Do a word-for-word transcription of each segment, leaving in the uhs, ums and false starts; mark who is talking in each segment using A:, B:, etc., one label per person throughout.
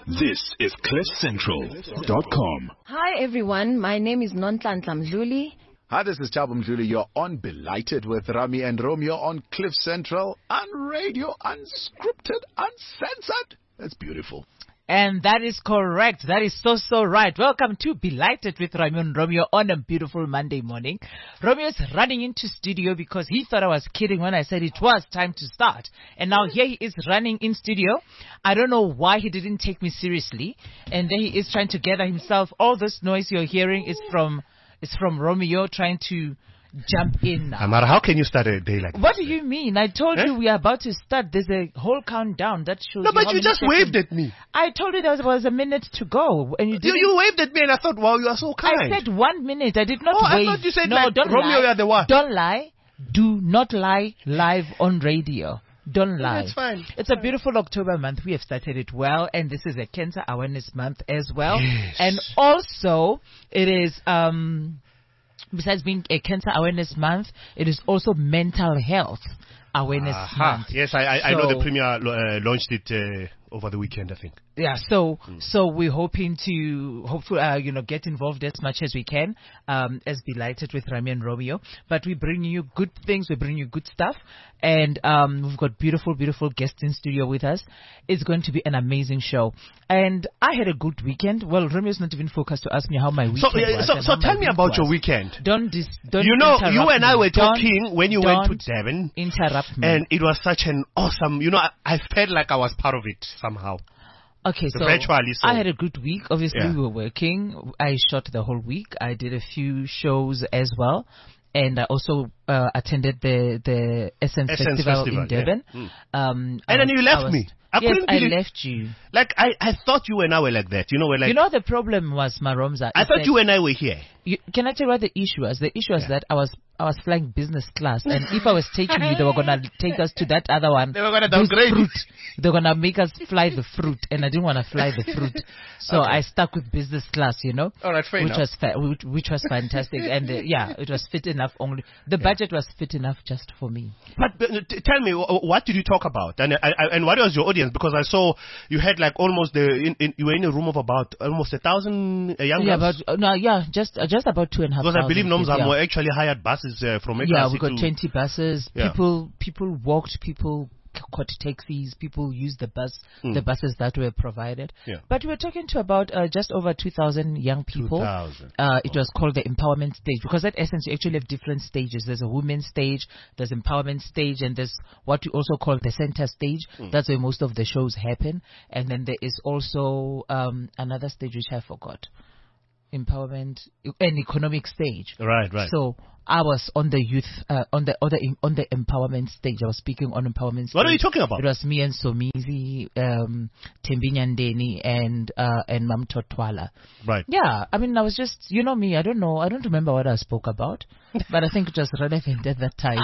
A: This is cliff central dot com.
B: Hi everyone, my name is Nonhlanhla Mdluli.
C: Hi, this is Thabo Mdluli. You're on Belighted with Rami and Romeo on Cliff Central, on radio, unscripted, uncensored. That's beautiful.
D: And that is correct. That is so, so right. Welcome to Belighted with Romeo and Romeo on a beautiful Monday morning. Romeo's running into studio because he thought I was kidding when I said it was time to start. And now here he is running in studio. I don't know why he didn't take me seriously. And then he is trying to gather himself. All this noise you're hearing is from, is from Romeo trying to jump in now.
E: Amara, how can you start a day like
D: What
E: this?
D: What do you mean? I told eh? you we are about to start. There's a whole countdown that shows.
E: No,
D: you
E: but
D: how
E: you just
D: seconds.
E: waved at me.
D: I told you there was, was a minute to go, and you didn't.
E: You, you waved at me, and I thought, wow, you are so kind.
D: I said one minute. I did not
E: oh,
D: wave.
E: I thought you said
D: no,
E: like,
D: don't
E: Romeo,
D: lie.
E: you are the one.
D: Don't lie. Do not lie live on radio. Don't lie.
E: That's fine.
D: It's a beautiful October month. We have started it well, and this is a Cancer Awareness Month as well.
E: Yes.
D: And also, it is. um. Besides being a Cancer Awareness Month, it is also Mental Health Awareness
E: Aha.
D: Month.
E: Yes, I, I,
D: so,
E: I know the Premier uh, launched it uh, over the weekend, I think.
D: Yeah, so mm. so we're hoping to hopefully uh, you know get involved as much as we can, um, as Delighted with Rami and Romeo. But we bring you good things, we bring you good stuff, and um, we've got beautiful, beautiful guests in studio with us. It's going to be an amazing show. And I had a good weekend. Well, Romeo's not even focused to ask me how my weekend
E: so, uh,
D: was.
E: So, so tell me about
D: was.
E: your weekend.
D: Don't dis- don't
E: You know,
D: interrupt
E: you and I
D: me.
E: were talking
D: don't,
E: when you went to Devon.
D: Interrupt me.
E: And it was such an awesome. You know, I, I felt like I was part of it somehow.
D: Okay, so
E: Virtually, so
D: I had a good week. Obviously,
E: yeah.
D: we were working. I shot the whole week. I did a few shows as well. And I also uh, attended the, the Essence,
E: Essence
D: Festival,
E: Festival
D: in Devon.
E: Yeah. Mm.
D: Um,
E: and then you left
D: was,
E: me. I
D: yes,
E: couldn't
D: I
E: believe,
D: left you.
E: Like, I, I thought you and I were like that. You know, we're like...
D: You know, the problem was, Maromza...
E: I thought you and I were here.
D: You, can I tell you what the issue was? The issue was yeah. that I was I was flying business class, and if I was taking you, they were gonna take us to that other one.
E: They were gonna downgrade
D: fruit. They were gonna make us fly the fruit, and I didn't want to fly the fruit, so
E: okay.
D: I stuck with business class. You know,
E: all right, fair
D: which
E: enough.
D: was fa- which, which was fantastic, and uh, yeah, it was fit enough. Only the yeah. budget was fit enough just for me.
E: But uh, t- tell me, what did you talk about, and uh, and what was your audience? Because I saw you had like almost the in, in, you were in a room of about almost a thousand uh, young
D: yeah,
E: girls.
D: but uh, no, yeah, just uh, just about two and a half.
E: Because I believe Nomzamo
D: yeah.
E: actually hired buses uh, from Ekasi.
D: Yeah, we got twenty buses.
E: Yeah.
D: People people walked. People caught taxis. People used the bus,
E: mm.
D: the buses that were provided.
E: Yeah.
D: But we were talking to about uh, just over two thousand young people.
E: two thousand.
D: Uh, it was called the empowerment stage because at Essence you actually have different stages. There's a women's stage, there's empowerment stage, and there's what we also call the center stage. Mm. That's where most of the shows happen. And then there is also um, another stage which I forgot. Empowerment and economic stage.
E: Right, right.
D: So I was on the youth, uh, on the other, on the empowerment stage. I was speaking on empowerment stage.
E: What are you talking about?
D: It was me and Somizi, um, Tembi Nyandeni, and uh, and Mam Totwala.
E: Right.
D: Yeah, I mean, I was just, you know me, I don't know, I don't remember what I spoke about, but I think it was relevant at that time.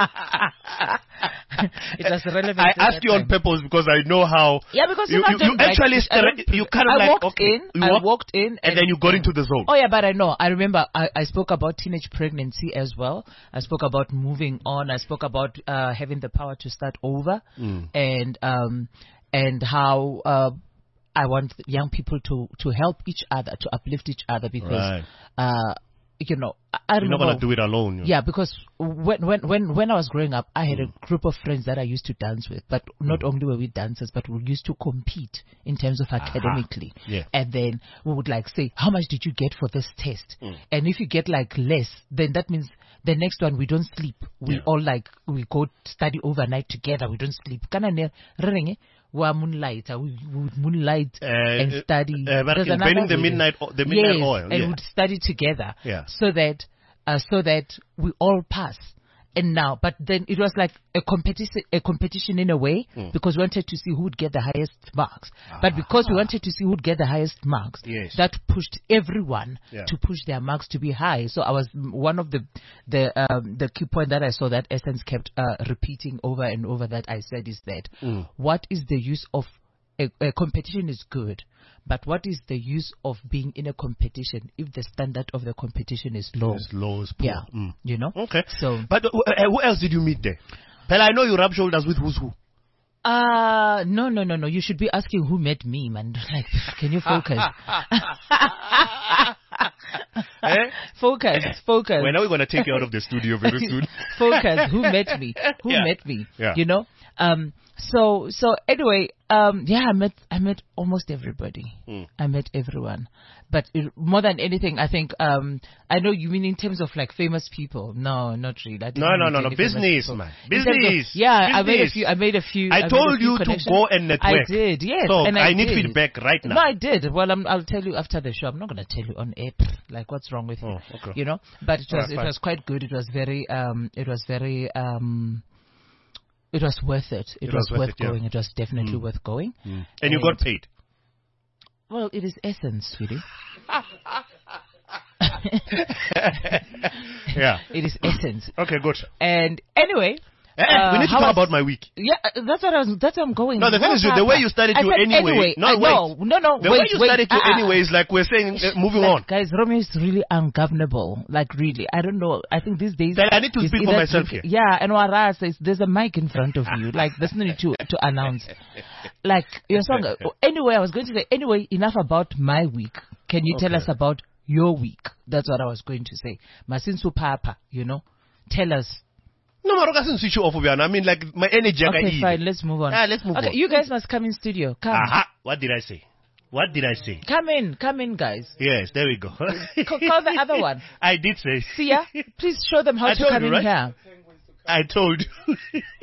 D: It was relevant.
E: I
D: at
E: asked
D: that
E: you on
D: time.
E: purpose because I know how.
D: Yeah, because
E: you, you, you actually stre- you kind of
D: I
E: like
D: walked
E: okay,
D: in,
E: you
D: I
E: walk,
D: walked in,
E: and,
D: and
E: then you got into the zone.
D: Oh yeah, but I know. I remember. I, I spoke about teenage pregnancy as well. I spoke about moving on. I spoke about uh, having the power to start over,
E: mm.
D: and um, and how uh, I want young people to to help each other, to uplift each other, because
E: right.
D: uh, you know, I, I
E: You're
D: remember.
E: not gonna do it alone. You know?
D: Yeah, because when when when when I was growing up, I had mm. a group of friends that I used to dance with. But not mm. only were we dancers, but we used to compete in terms of academically.
E: Yeah.
D: And then we would like say, how much did you get for this test?
E: Mm.
D: And if you get like less, then that means the next one we don't sleep. We
E: Yeah.
D: all like we go study overnight together. We don't sleep. Kana ne ring we moonlight. We would moonlight
E: Uh,
D: and study.
E: Uh, but
D: There's
E: in burning the
D: another
E: midnight, o- the midnight
D: yes,
E: oil.
D: and
E: Yeah.
D: would study together.
E: Yeah.
D: So that uh, so that we all pass. And now, but then it was like a competition, a competition in a way,
E: Mm.
D: because we wanted to see who would get the highest marks. But because we wanted to see who would get the highest marks,
E: Yes.
D: that pushed everyone
E: Yeah.
D: to push their marks to be high. So I was one of the the um, the key point that I saw that Essence kept uh, repeating over and over that I said is that
E: Mm.
D: what is the use of a, a competition is good, but what is the use of being in a competition if the standard of the competition is low?
E: It's low, it's poor.
D: Yeah,
E: Mm.
D: you know.
E: Okay.
D: So,
E: But uh, uh, who else did you meet there? Well, I know you rub shoulders with who's who.
D: Uh, no, no, no, no. You should be asking who met me, man. Like, can you focus?
E: Eh?
D: Focus, focus.
E: When are we going to take you out of the studio very soon?
D: Focus. Who met me? Who
E: Yeah.
D: met me?
E: Yeah.
D: You know. Um. So so anyway. Um. Yeah. I met I met almost everybody.
E: Mm.
D: I met everyone. But it, more than anything, I think. Um. I know you mean in terms of like famous people. No, not really. I didn't
E: No, no,
D: meet
E: no, no.
D: any famous
E: Business,
D: people.
E: man.
D: In terms of-
E: Business.
D: yeah, I made a
E: Business.
D: few. I made a few.
E: I
D: made a
E: told
D: few
E: you to
D: connections.
E: go and network.
D: I did. Yes.
E: So
D: and I,
E: I need
D: did.
E: feedback right now.
D: No, I did. Well, I'm, I'll tell you after the show. I'm not going to tell you on air. Like, what's wrong with you?
E: Oh, okay.
D: You know. But it was
E: Alright,
D: it
E: fine.
D: was quite good. It was very um it was very um it was worth it. It,
E: It
D: was,
E: was worth
D: worth
E: it, yeah.
D: going. It was definitely
E: Mm.
D: worth going.
E: Mm. And you got paid.
D: Well, it is essence, sweetie.
E: Yeah.
D: It is essence.
E: Okay, good.
D: And anyway.
E: Eh, eh,
D: uh,
E: we need to
D: how
E: talk
D: was-
E: about my week.
D: Yeah, uh, that's what I was. That's what I'm going.
E: No, the thing
D: Well,
E: is, the way you started
D: I
E: your
D: said
E: anyway- no,
D: I,
E: wait.
D: no, no, no.
E: The
D: wait,
E: way you
D: wait,
E: started your
D: uh-uh.
E: anyway is like we're saying, uh, moving
D: Like,
E: on.
D: Guys, Romeo is really ungovernable. Like, really. I don't know. I think these days.
E: Then I need to
D: it's
E: speak for
D: either
E: myself
D: drink-
E: here.
D: Yeah, and Wara says there's a mic in front of you. Like, there's no need to, to announce. Like, your song. uh, Anyway, I was going to say, anyway, enough about my week. Can you tell
E: Okay.
D: us about your week? That's what I was going to say. Masinsu Papa, you know? Tell us.
E: No, Maroka doesn't switch you off, Ubiana. I mean, like, my energy. I
D: Okay,
E: can
D: fine. Let's move on.
E: Ah, let's move
D: okay,
E: on.
D: you guys must come in studio. Come.
E: Aha. What did I say? What did I say?
D: Come in. Come in, guys.
E: Yes, there we go.
D: Call, call the other one.
E: I did say.
D: Sia, please show them how
E: I
D: to
E: told
D: come
E: you,
D: in
E: right?
D: here.
E: I told you.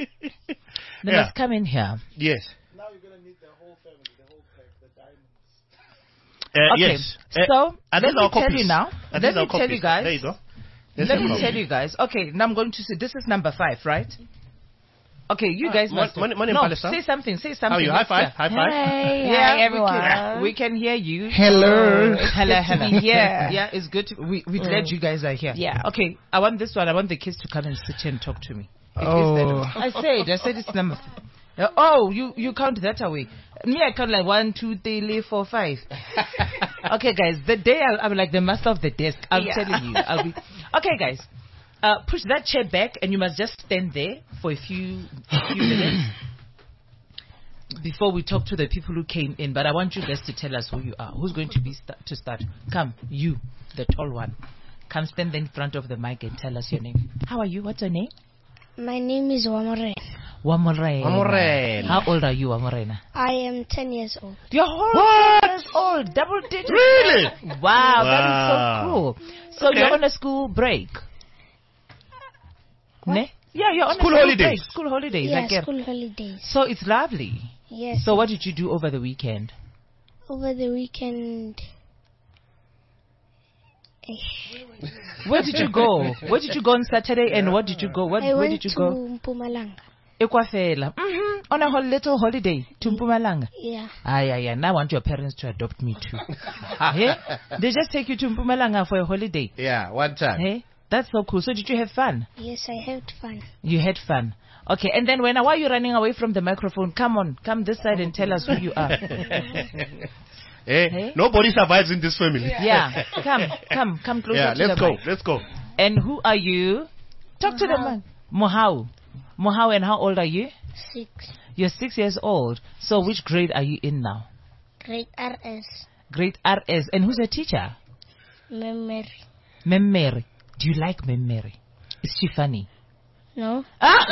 D: They
E: Yeah.
D: must come in here.
E: Yes.
F: Now you're gonna meet the whole family, the whole pack, the diamonds.
E: Uh,
D: Okay,
E: Yes. Uh,
D: so
E: are
D: let
E: these
D: me
E: our
D: tell
E: copies?
D: you now.
E: Are
D: Let
E: these
D: me
E: our
D: tell you
E: copies?
D: guys.
E: There you go. There's
D: Let
E: your
D: me
E: copy.
D: tell you guys. Okay, now I'm going to say this is number five, right? Okay, you guys
E: Mon-
D: must.
E: Mon- Mon-
D: no,
E: Palestine?
D: say something. Say something.
E: How are you? High
D: Let's
E: five.
D: hear.
E: High five.
B: Hey,
D: Yeah,
B: hi
D: we
B: everyone.
D: can, we can hear you.
B: Hello.
D: It's
B: Hello,
D: good to
B: hello.
D: be here. Yeah, it's good. To, we we're glad
B: Mm.
D: you guys are here.
B: Yeah.
D: Okay, I want this one. I want the kids to come and sit here and talk to me. It is
B: Oh.
D: that- I said. I said it's number. Uh, oh, you you count that away. Me, I count like one, two, three, four, five. Okay, guys. The day I'll, I'm like the master of the desk. I'm
B: Yeah.
D: telling you. I'll be. Okay, guys. Uh, push that chair back, and you must just stand there for a few a few minutes before we talk to the people who came in. But I want you guys to tell us who you are. Who's going to be st- to start? Come, you, the tall one. Come stand in front of the mic and tell us your name. How are you? What's your name?
G: My name is Wamore.
D: Wamorena.
E: Wamorena.
D: How old are you, Wamorena?
G: I am ten years old.
D: You're whole
E: What?
D: years old, double digits.
E: Really?
D: Wow,
E: Wow.
D: that is so cool. So
E: Okay.
D: you're on a school break. Ne? Yeah, you're on
E: School
D: a school
E: holidays.
D: break. School holidays.
G: Yeah,
D: like, uh,
G: school holidays.
D: So it's lovely.
G: Yes.
D: So what did you do over the weekend?
G: Over the weekend,
D: Where did you go? Where did you go on Saturday and what did you go? What,
G: I
D: where
G: went
D: did you
G: to
D: go?
G: Mpumalanga.
D: Ekwafela. Mm-hmm. On a whole little holiday to Mpumalanga.
G: Yeah.
D: Ah, yeah, yeah. Now I want your parents to adopt me too. Hey? They just take you to Mpumalanga for a holiday.
C: Yeah, one time.
D: Hey? That's so cool. So did you have fun?
G: Yes, I had fun.
D: You had fun. Okay, and then when why are you running away from the microphone? Come on, come this side and tell us who you are.
E: Eh,
D: Hey?
E: Nobody survives in this family.
D: Yeah, come, come, come closer
E: Yeah,
D: to
E: let's
D: the
E: go.
D: mic.
E: Let's go.
D: And who are you? Talk to the
G: Mohau.
D: man. Mohau. Mohau, and how old are you?
G: Six.
D: You're six years old. So which grade are you in now?
G: Grade R S.
D: Grade R S. And who's your teacher?
G: Memory.
D: Mem Mary. Do you like Mem Mary? Is she funny?
G: No?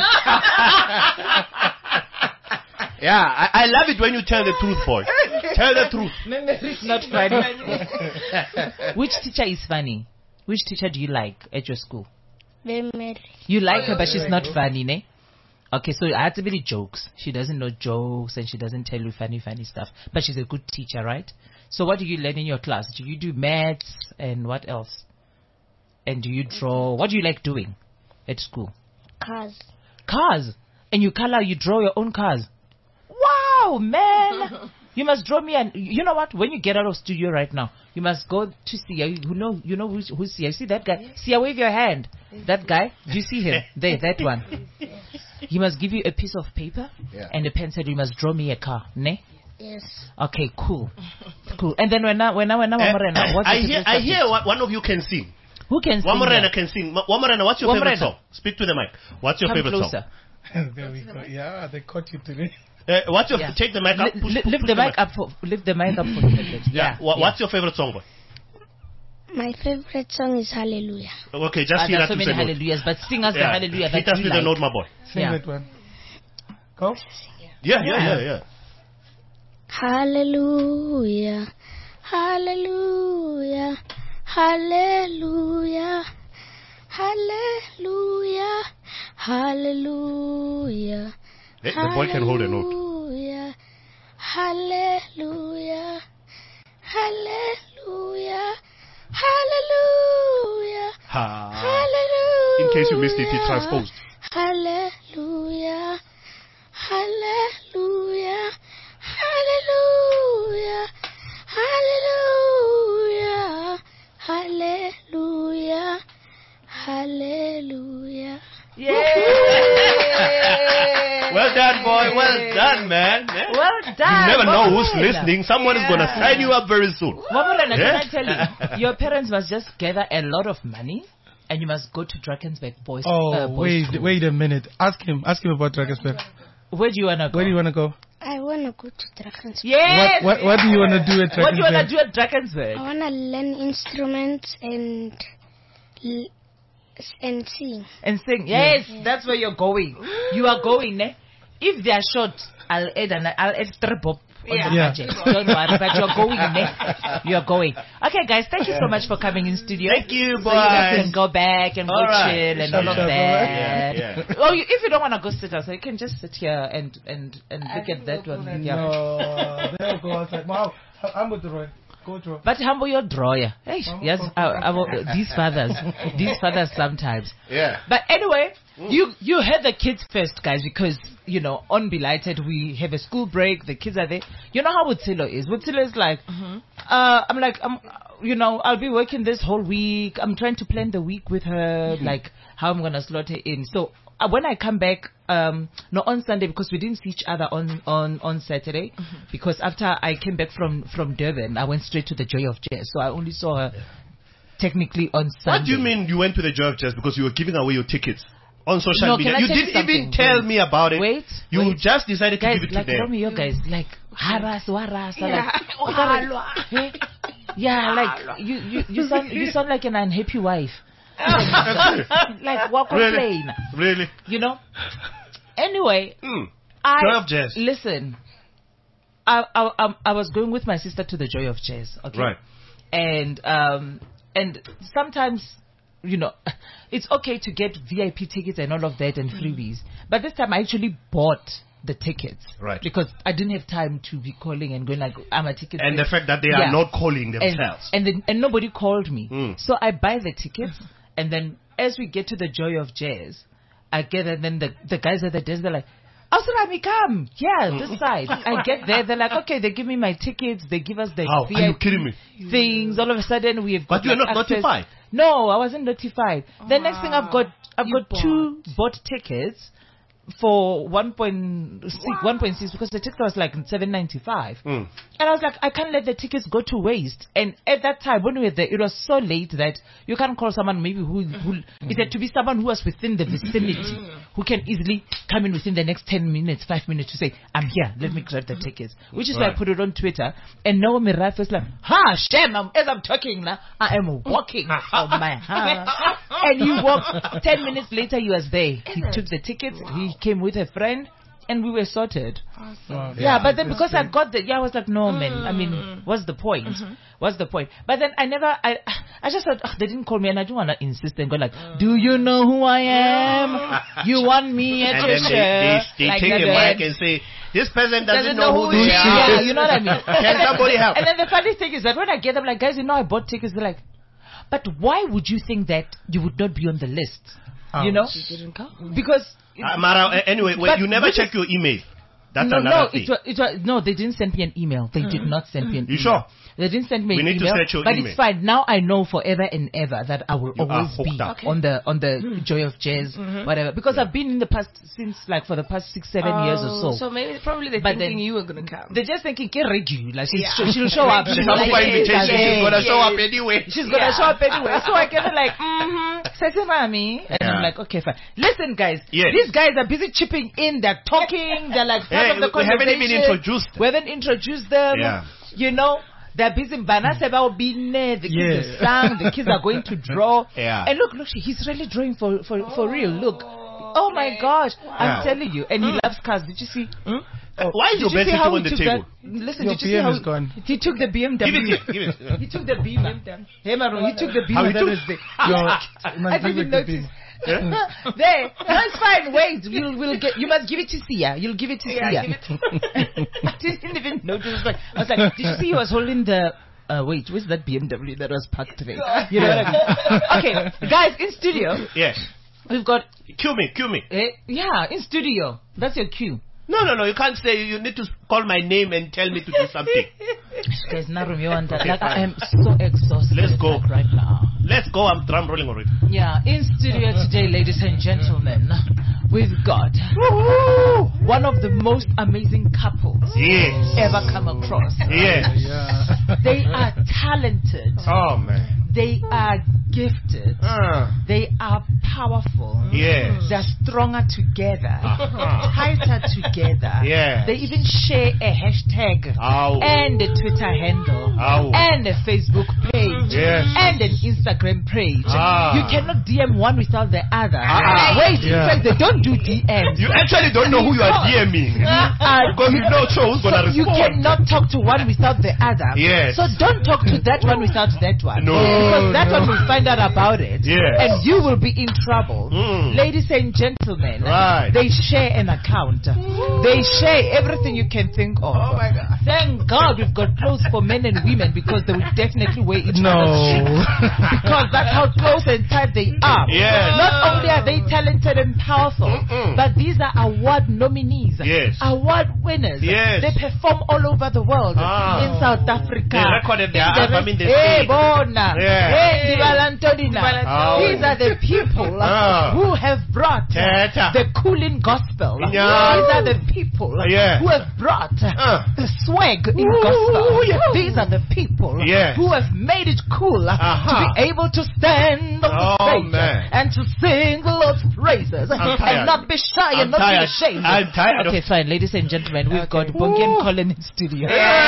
E: Yeah, I, I love it when you tell the truth, boy. Tell the truth.
D: Mem Mary's not funny. Which teacher is funny? Which teacher do you like at your school?
G: Memory.
D: You like her, but she's not funny, ne? Okay, so I had to be jokes. She doesn't know jokes and she doesn't tell you funny, funny stuff. But she's a good teacher, right? So what do you learn in your class? Do you do maths and what else? And do you draw? What do you like doing at school?
G: Cars.
D: Cars. And you color, you draw your own cars. Wow, man. You must draw me, and you know what? When you get out of studio right now, you must go to Sia. You know, you know who's, who's Sia. You see that guy? Sia, wave your hand. That guy. Do you see him? There, that one. He must give you a piece of paper
C: Yeah.
D: and a pencil. You must draw me a car, ne?
G: Yes.
D: Okay, cool, cool. And then when I, when I, when I,
E: Eh,
D: Wamorena, what's
E: I
D: your
E: hear,
D: favorite
E: I
D: subject?
E: hear one one of you can sing.
D: Who can sing?
E: Wamorena
D: here?
E: can sing. Ma- Wamorena, what's your favorite
D: Wamorena.
E: song? Speak to the mic. What's your
D: Come
E: favorite
D: closer.
E: song?
F: There we go. Yeah, they caught you today.
E: Uh, what's your
D: Yeah.
E: take the mic up?
D: Li-
E: Push,
D: li-
E: push,
D: lift
E: push
D: the mic up for lift the mic up for the
E: Yeah. Wha- What's your favorite song, boy?
G: My favorite song is Hallelujah.
E: Okay, just
D: Ah,
E: hear
D: there are
E: that
D: so
E: to
D: many
E: say note.
D: hallelujahs, but sing us the
E: Yeah.
D: hallelujah
E: Hit
D: that
E: us
D: you
E: with
D: like.
E: the note, my boy.
D: Yeah.
F: Favorite one. Go.
E: Yeah, yeah, yeah, yeah.
G: Hallelujah. Hallelujah. Hallelujah. Hallelujah. Hallelujah.
E: Hey, the boy can hold a note.
G: Hallelujah. Hallelujah. Hallelujah. Hallelujah.
E: Ha.
G: Hallelujah.
E: In case you missed it, he transposed.
G: Hallelujah. Hallelujah. Hallelujah. Hallelujah. Hallelujah. Hallelujah.
D: Yeah.
E: Well done, boy. Well done, man. Yeah.
D: Well
E: You
D: done.
E: never know who's
D: Mapula.
E: listening. Someone is going to sign you up very soon.
D: Mapula, can
E: Yeah.
D: I tell you, your parents must just gather a lot of money and you must go to Drakensberg Boys.
F: Oh,
D: uh, boys
F: wait,
D: School.
F: wait a minute. Ask him. Ask him about Drakensberg.
D: Where do you want to go?
F: Where do you want to go?
G: I want to go to Drakensberg.
D: Yes.
F: What, what, what do you want to do at Drakensberg?
D: What do you want to do at
G: I
D: Drakensberg?
G: want to learn instruments and l- and sing.
D: And sing. Yes, that's where you're going. You are going, eh? If they are short, I'll add an, I'll add three bob on the
F: Yeah.
D: budget. Don't worry, but you're going, eh? You're going. Okay, guys, thank you so much for coming in studio.
E: Thank you,
D: So you guys
E: boys.
D: can go back and
E: All
D: go
E: right.
D: chill and all of
F: Shut up,
D: that.
E: Yeah, yeah.
D: Oh, you, if you don't want to go sit outside, you can just sit here and and and look at that one. Yeah.
F: No, they'll go outside. Wow, I'm with the Roy. Go draw.
D: But humble your drawer. Hey, yes, I, I, will- these fathers, these fathers sometimes.
E: Yeah.
D: But anyway, you you had the kids first, guys, because you know on Belighted we have a school break. The kids are there. You know how Wutsilo is. Wutsilo is like, uh, I'm like, I'm, you know, I'll be working this whole week. I'm trying to plan the week with her, like how I'm gonna slot her in. So uh, when I come back, um, no, on Sunday because we didn't see each other on on on Saturday, because after I came back from from Durban, I went straight to the Joy of Jazz. So I only saw her technically on Sunday.
E: What do you mean you went to the Joy of Jazz because you were giving away your tickets on social
D: No,
E: media?
D: can I
E: You
D: tell you
E: didn't even
D: something?
E: tell
D: Wait.
E: me about it.
D: Wait,
E: You
D: wait.
E: just decided to
D: Guys,
E: give it
D: like
E: to them.
D: Romeo, guys, like haras, waras, like, eh? yeah, like you, you, you sound, you sound like an unhappy wife. Like walk on
E: Really?
D: plane,
E: Really?
D: you know. Anyway,
E: Mm.
D: I
E: Joy of Jazz.
D: listen. I, I I I was going with my sister to the Joy of Jazz. Okay,
E: Right.
D: and um and sometimes, you know, it's okay to get V I P tickets and all of that and freebies, but this time I actually bought the tickets,
E: Right.
D: because I didn't have time to be calling and going like, I'm a ticket,
E: And the fact that they
D: Yeah.
E: are not calling
D: and
E: themselves.
D: and, then, and nobody called me,
E: Mm.
D: so I buy the tickets, and then as we get to the Joy of Jazz, I get, and then the the guys at the desk, they're like, Ausrami, come. Yeah, this side. I get there. They're like, okay, they give me my tickets. They give us the
E: How?
D: V
E: Are you
D: I P
E: kidding me?
D: things. All of a sudden, we've got
E: But you're
D: like,
E: not
D: access-
E: notified?
D: No, I wasn't notified. The next thing I've got, I've
B: You
D: got two bought tickets for one point six, one point six, because the ticket was like seven ninety-five.
E: Mm.
D: And I was like, I can't let the tickets go to waste. And at that time, when we were there, it was so late that you can't call someone maybe who, who it had to be someone who was within the vicinity, who can easily come in within the next ten minutes, five minutes to say, I'm here, let me grab the tickets. Which is why I
E: Right.
D: put it on Twitter. And Naomi Raf was like, ha, shame, I'm, as I'm talking now, I am walking from my house. And he walked, ten minutes later, he was there. He took the tickets, he came with a friend, and we were sorted.
F: Wow.
D: Yeah, but then because I got the, yeah, I was like, no, man. I mean, what's the point? What's the point? But then I never, I, I just thought, "Ugh, they didn't call me, and I don't want to insist and go like, do you know who I am? You want me at
E: And
D: your
E: then they,
D: shirt?
E: they, they
D: Like
E: take
D: that,
E: a
D: right?
E: mic and say, this person doesn't,
D: Doesn't
E: know, who they
D: she
E: are.
D: is. You know what I mean?
E: Can somebody help?
D: And then the funny thing is that when I get them, like, guys, you know, I bought tickets. They're like, but why would you think that you would not be on the list? You know, because
E: Uh, Mara, uh, anyway, wait,
D: But
E: you never
D: which
E: check your email. That's
D: no,
E: another
D: no,
E: thing.
D: it was, it was, no, they didn't send me an email. They did not send me an
E: You
D: email.
E: sure?
D: They didn't send me
E: We
D: an
E: need to
D: email.
E: search your
D: but
E: email.
D: it's fine. Now I know forever and ever that I will
E: You are
D: always be
E: hooked up.
D: on the on the Joy of Jazz, whatever. Because I've been in the past since like for the past six, seven years or so.
B: So maybe probably they're
D: But
B: thinking
D: then-
B: you were gonna come.
D: They're just thinking, get ready. Like she's, she'll show up.
E: She's
D: Like,
E: not for
D: yes,
E: invitation.
D: yes,
E: She's gonna show
D: yes.
E: up anyway.
D: She's gonna show up anyway. So I get it like, mm-hmm. Sesemami. And
E: Yeah.
D: I'm like, okay, fine. Listen, guys.
E: Yes.
D: These guys are busy chipping in. They're talking. They're like part
E: Hey,
D: of the
E: we
D: conversation.
E: haven't even introduced them.
D: We haven't introduced them.
E: Yeah.
D: You know, they're busy. Banaseba bine. The kids
F: Yeah.
D: are sang. The kids are going to draw.
E: Yeah.
D: And look, look, he's really drawing for for, for real. Look. Oh my gosh. I'm
E: Yeah.
D: telling you. And he loves cars. Did you see? Hmm?
E: Uh, Why is
D: Did
E: your
D: you
E: bed
D: see
E: sitting
D: how
E: on
D: he
E: the
D: took
E: table?
D: that? Listen,
F: Your
D: did you
F: P M
D: see how
F: is gone.
D: he took the B M W?
E: Give it here. Give it.
D: He took the beam. Hey, Maroon, he took the beam.
E: How he
D: that
E: took-
D: was there.
F: Yo,
D: I
F: man, give
D: didn't
F: it the
D: notice.
F: beam.
D: There. No, it's fine. Wait. You'll, we'll get, you must give it to Sia. You'll give it to Sia. I didn't even notice. Like, I was like, did you see he was holding the... Uh, wait, where's that B M W that was parked there? You know what I mean? Okay, guys, in studio,
E: Yes.
D: we've got...
E: Cue me. Cue me.
D: Eh, yeah, in studio. That's your cue.
E: No, no, no. You can't say. You need to call my name and tell me to do something.
D: Guys, now Romeo and that.
E: Okay,
D: Like, I
E: fine.
D: am so exhausted.
E: Let's go.
D: like, right now.
E: Let's go. I'm drum rolling already.
D: Yeah, in studio today, ladies and gentlemen, we've got one of the most amazing couples
E: Yes.
D: ever come across.
E: Yes.
F: Yeah.
D: They are talented.
E: Oh man.
D: They are gifted.
E: Uh,
D: They are powerful.
E: yes.
D: They're stronger together,
E: Uh-huh.
D: tighter together.
E: Yes.
D: They even share a hashtag
E: Ow.
D: and a Twitter handle
E: Ow.
D: and a Facebook page
E: Yes.
D: and an Instagram page.
E: Ah.
D: You cannot D M one without the other.
E: Ah.
D: Wait,
F: Yeah.
D: in fact, they don't do D Ms.
E: You actually don't know who you are DMing.
D: Uh,
E: Because you know who's
D: so
E: gonna
D: you
E: respond.
D: cannot talk to one without the other.
E: Yes.
D: So don't talk to that one without that one.
E: No.
D: Because that
F: no.
D: one will find out about it.
E: Yes.
D: And you will be in trouble.
E: Mm.
D: Ladies and gentlemen,
E: Right.
D: they share an account. They share everything you can think of. Oh my God. Thank God we've got clothes for men and women because they will definitely wear each
F: No.
D: other's shit. Because that's how close and tight they are.
E: Yes.
D: Not only are they talented and powerful,
E: Mm-mm.
D: but these are award nominees.
E: Yes.
D: Award winners.
E: Yes.
D: They perform all over the world.
E: Ah.
D: In South Africa.
E: They recorded their
D: In the
E: album
D: rest-
E: in the
D: Hey,
E: States.
D: Bona.
E: Yeah.
D: Hey, Divalantonina.
E: Oh.
D: These are the people
E: Ah.
D: who have brought
E: Teta.
D: the cooling gospel.
E: Yeah.
D: These are the people
E: Yeah.
D: who have brought
E: Ah.
D: the swag in
E: Ooh,
D: gospel.
E: yeah.
D: These are the people
E: Yes.
D: who have made it cool
E: Aha.
D: to be able to stand on the
E: Oh,
D: stage
E: man.
D: and to sing the Lord's praises
E: I'm
D: and
E: tired.
D: not be shy
E: I'm
D: and not
E: tired.
D: be ashamed.
E: I'm tired
D: Okay,
E: of-
D: fine, ladies and gentlemen, we've got Bongi and Colin in studio.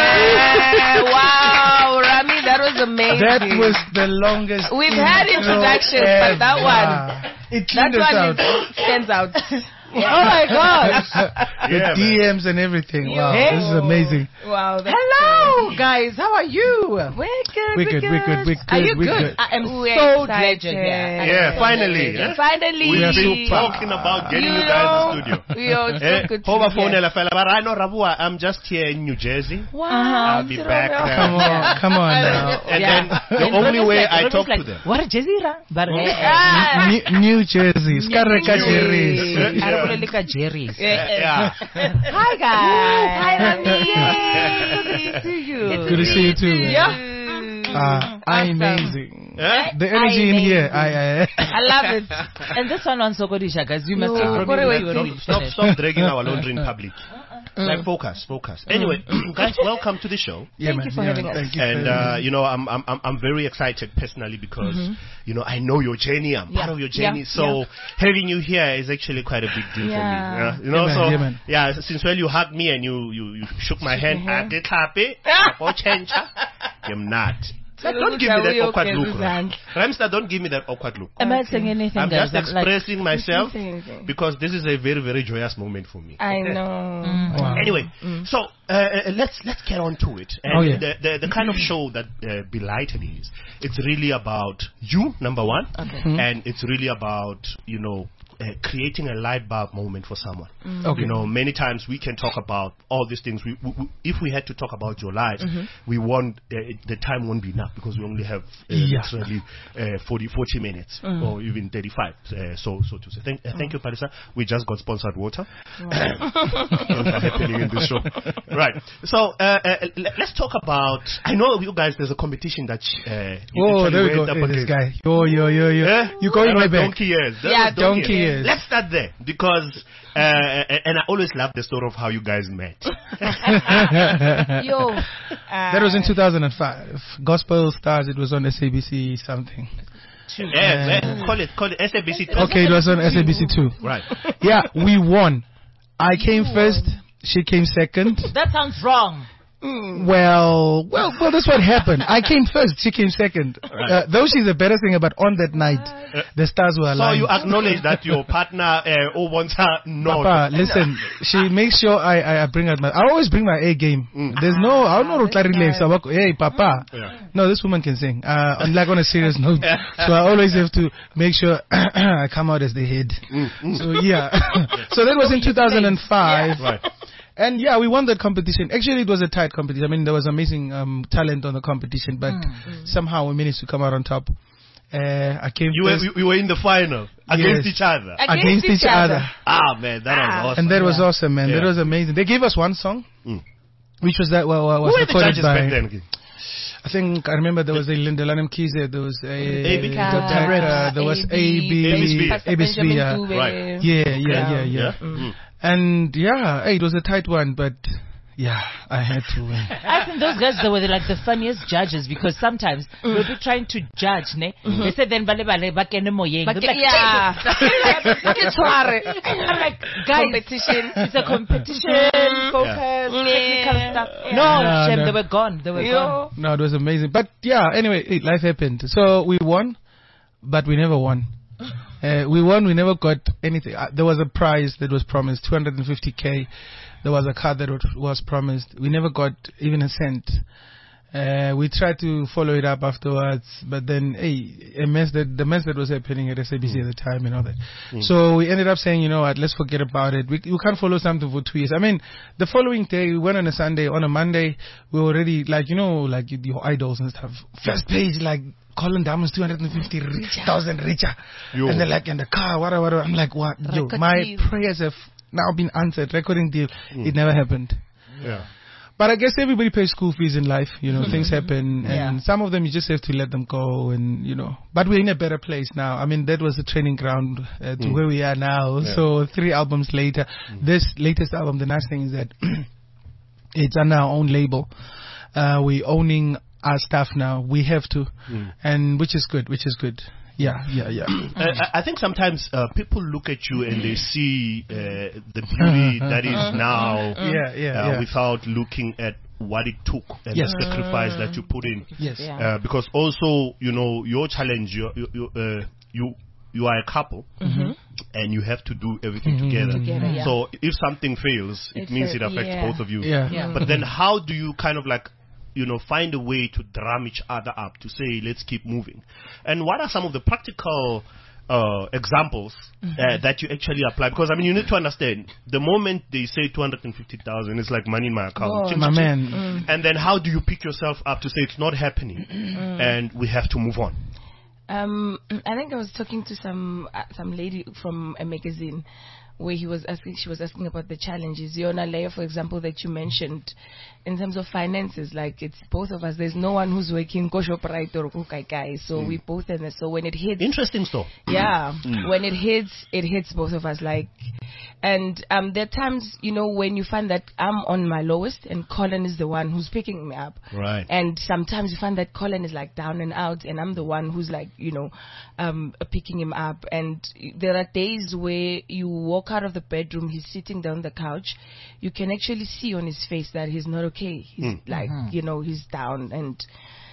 H: Yeah, wow, Rami, that was amazing.
F: That was the longest.
H: We've had
F: intro
H: introductions, but that
F: ever.
H: one-
F: It
H: that
F: cleaned us
H: one
F: out.
H: is, stands out.
D: Oh my gosh.
F: The
E: Yeah,
F: D Ms and everything. Wow,
D: Hey.
F: this is amazing.
H: Wow. That's
D: Hello, guys. How are you?
H: We're good.
F: We're good, we're good, we're
D: Are
F: good,
D: you
F: we're
D: good?
F: good.
D: I am
H: We're
D: so glad
H: excited.
D: you're here.
E: Yeah, finally. eh?
H: Finally.
E: We've
F: are
E: been
F: super.
E: talking about getting you guys in the studio.
H: We are so
E: Eh,
H: good to
E: Over
H: be
E: phone,
H: here.
E: la fella, but I know Rabua, I'm just here in New Jersey.
H: Wow.
E: I'll be back there.
F: Come on, come on now.
E: And
D: Yeah.
E: then the
D: And
E: only
D: Romeo's
E: way
D: like-
E: I
D: Romeo's
E: talk
D: like,
E: to them.
D: What a Jezira? But
H: Ah.
F: New, New Jersey, Skareka Jerry's.
E: Yeah.
D: Arabulelika Jerry's.
E: Yeah.
D: Hi guys.
H: Hi, Rami.
D: Yay. Good to see you.
F: Good to see you too. Man.
D: Yeah.
F: Uh, amazing.
E: Eh?
F: The energy in here, I, I,
D: I love it. And this one on Sokodisha, guys. You must
H: No,
D: take from
H: what
D: me
H: do
D: when
H: I
D: you were
H: do?
D: already
E: Stop,
D: finished.
E: stop dragging our laundry in public. Like, focus, focus. Anyway, guys, welcome to the show.
F: yeah,
H: Thank
F: man,
H: you for
F: yeah,
H: having us.
F: thank you for
E: And
F: having
E: uh,
F: me.
E: you know, I'm I'm I'm I'm very excited personally because you know I know your journey. I'm part
H: Yeah.
E: of your journey.
H: Yeah.
E: So having you here is actually quite a big deal
H: Yeah.
E: for me. Yeah. You know,
F: Yeah, man.
E: so
F: Yeah, man.
E: yeah, since well you hugged me and you you, you shook my hand, I did happy. I'm not. Like, don't give me that
H: we
E: awkward
H: okay,
E: look.
H: Suzanne.
E: Ramster, don't give me that awkward look.
D: I'm not saying anything,
E: I'm
D: guys.
E: just
D: I'm like,
E: expressing myself
H: saying anything.
E: because this is a very very joyous moment for me.
H: I know.
F: Wow.
E: Anyway, so uh, uh, let's let's get on to it. And
F: Oh, yeah.
E: the, the the kind of show that uh, Belighted is, it's really about you, number one, and it's really about you know. Uh, creating a light bulb moment for someone.
F: Okay.
E: You know, many times we can talk about all these things. We, we, we, if we had to talk about your lives, we won't. Uh, it, the time won't be enough because we only have uh,
F: Yeah.
E: literally uh, forty, forty minutes or even thirty-five. Uh, so, so to say. Thank, uh, thank you, Parisa. We just got sponsored water. Things are happening in this show. Right. So uh, uh, l- let's talk about. I know you guys. There's a competition that. Uh, you
F: Oh,
E: actually
F: there we
E: went
F: go.
E: up
F: Hey, this
E: against.
F: guy. Yo, yo, yo, yo.
E: Eh?
F: You going
E: That
F: way
E: was
F: back.
E: Donkey years. That
H: Yeah,
E: was
F: donkey years.
E: Let's start there because, uh, and I always love the story of how you guys met.
H: Yo.
F: That was in two thousand five. Gospel Stars, it was on S A B C something.
D: two.
E: Yeah, uh, call it, call it S A B C two.
I: Okay, it was on S A B C two.
E: Right.
I: Yeah, we won. I came first. She came second.
D: That sounds wrong.
I: Mm. Well, well, well, that's what happened. I came first. She came second. Right. Uh, though she's a better singer, but on that night, uh, the stars were aligned.
E: So you acknowledge that your partner uh, wants her not.
I: Papa, listen, she makes sure I, I bring out my. I always bring my A game. Mm. There's no, I don't know nice. So hey, Papa. Yeah. No, this woman can sing. Uh, like on a serious note, so I always have to make sure I come out as the head. Mm. Mm. So yeah, so that was in two thousand five. Yeah. Right. And yeah, we won that competition. Actually, it was a tight competition. I mean, there was amazing um, talent on the competition, but mm. somehow we managed to come out on top. Uh, I came.
E: You were, you were in the final against yes. each other.
I: Against, against each, each other. other.
E: Ah man, that ah. was awesome.
I: And that was yeah. awesome, man. Yeah. That was amazing. They gave us one song, mm. which was that well, was
E: Who
I: recorded
E: the
I: by.
E: Back then?
I: I think I remember there was a Linda Lanham Kize, there was a
E: A B,
I: uh, there was A B, A B S B, yeah,
E: right,
I: yeah, yeah, yeah, yeah. Mm. And yeah, hey, it was a tight one, but yeah, I had to win.
D: I think those guys, they were like the funniest judges because sometimes mm. we'll be trying to judge, ne? Mm-hmm. They said then bale bale bakene moyeng. Like,
B: yeah, I'm like, guys, competition. It's a competition, focus, yeah. technical yeah. stuff. Yeah.
D: No,
I: no,
D: Shem,
I: no,
D: they were gone. They were
B: Yo.
D: gone.
I: No, it was amazing. But yeah, anyway, it, life happened. So we won, but we never won. Uh, we won, we never got anything. Uh, there was a prize that was promised, two hundred fifty K. There was a car that was promised. We never got even a cent. Uh, we tried to follow it up afterwards, but then, hey, a mess that, the mess that was happening at S A B C mm. at the time and all that. Mm. So we ended up saying, you know what, let's forget about it. We, we can't follow something for two years. I mean, the following day, we went on a Sunday. On a Monday, we were already, like, you know, like your idols and stuff. First page, like, Colin Diamond's two hundred fifty thousand richer. Yo. And they're like, in the car, whatever, whatever. I'm like, what? Yo, my deal. prayers have now been answered. Recording deal. Mm. It never happened.
E: Yeah.
I: But I guess everybody pays school fees in life. You know, things happen. And yeah. some of them you just have to let them go. And, you know, but we're in a better place now. I mean, that was a training ground uh, to mm. where we are now. Yeah. So three albums later, mm. this latest album, the nice thing is that it's on our own label. Uh, we're owning our stuff now. We have to, mm. and which is good, which is good. Yeah, yeah, yeah.
E: uh, I think sometimes uh, people look at you and they see uh, the beauty that is now,
I: yeah, yeah,
E: uh,
I: yeah.
E: without looking at what it took and
I: yes.
E: the sacrifice that you put in.
I: Yes.
D: Yeah.
E: Uh, because also, you know, your challenge, you you you, uh, you, you are a couple, mm-hmm. and you have to do everything mm-hmm. together.
D: together yeah.
E: So if something fails, it
D: it's
E: means
D: a,
E: it affects
D: yeah.
E: both of you.
I: Yeah.
D: Yeah.
E: But then, how do you kind of like, you know, find a way to drum each other up to say, let's keep moving? And what are some of the practical uh, examples mm-hmm. uh, that you actually apply? Because, I mean, you need to understand, the moment they say two hundred fifty thousand, it's like money in my account.
I: Oh, my man.
E: Mm. And then how do you pick yourself up to say it's not happening mm. and we have to move on?
B: Um, I think I was talking to some uh, some lady from a magazine where he was asking, she was asking about the challenges. Yona Leia, for example, that you mentioned, in terms of finances, like it's both of us. There's no one who's working kosho pride or kukai, so mm. we both in this. So when it hits,
E: interesting stuff.
B: Yeah, mm. when it hits, it hits both of us. Like, and um, there are times, you know, when you find that I'm on my lowest and Colin is the one who's picking me up.
E: Right.
B: And sometimes you find that Colin is like down and out, and I'm the one who's like, you know, um, picking him up. And there are days where you walk out of the bedroom, he's sitting down the couch, you can actually see on his face that he's not okay. He's mm. like, mm-hmm. you know, he's down. And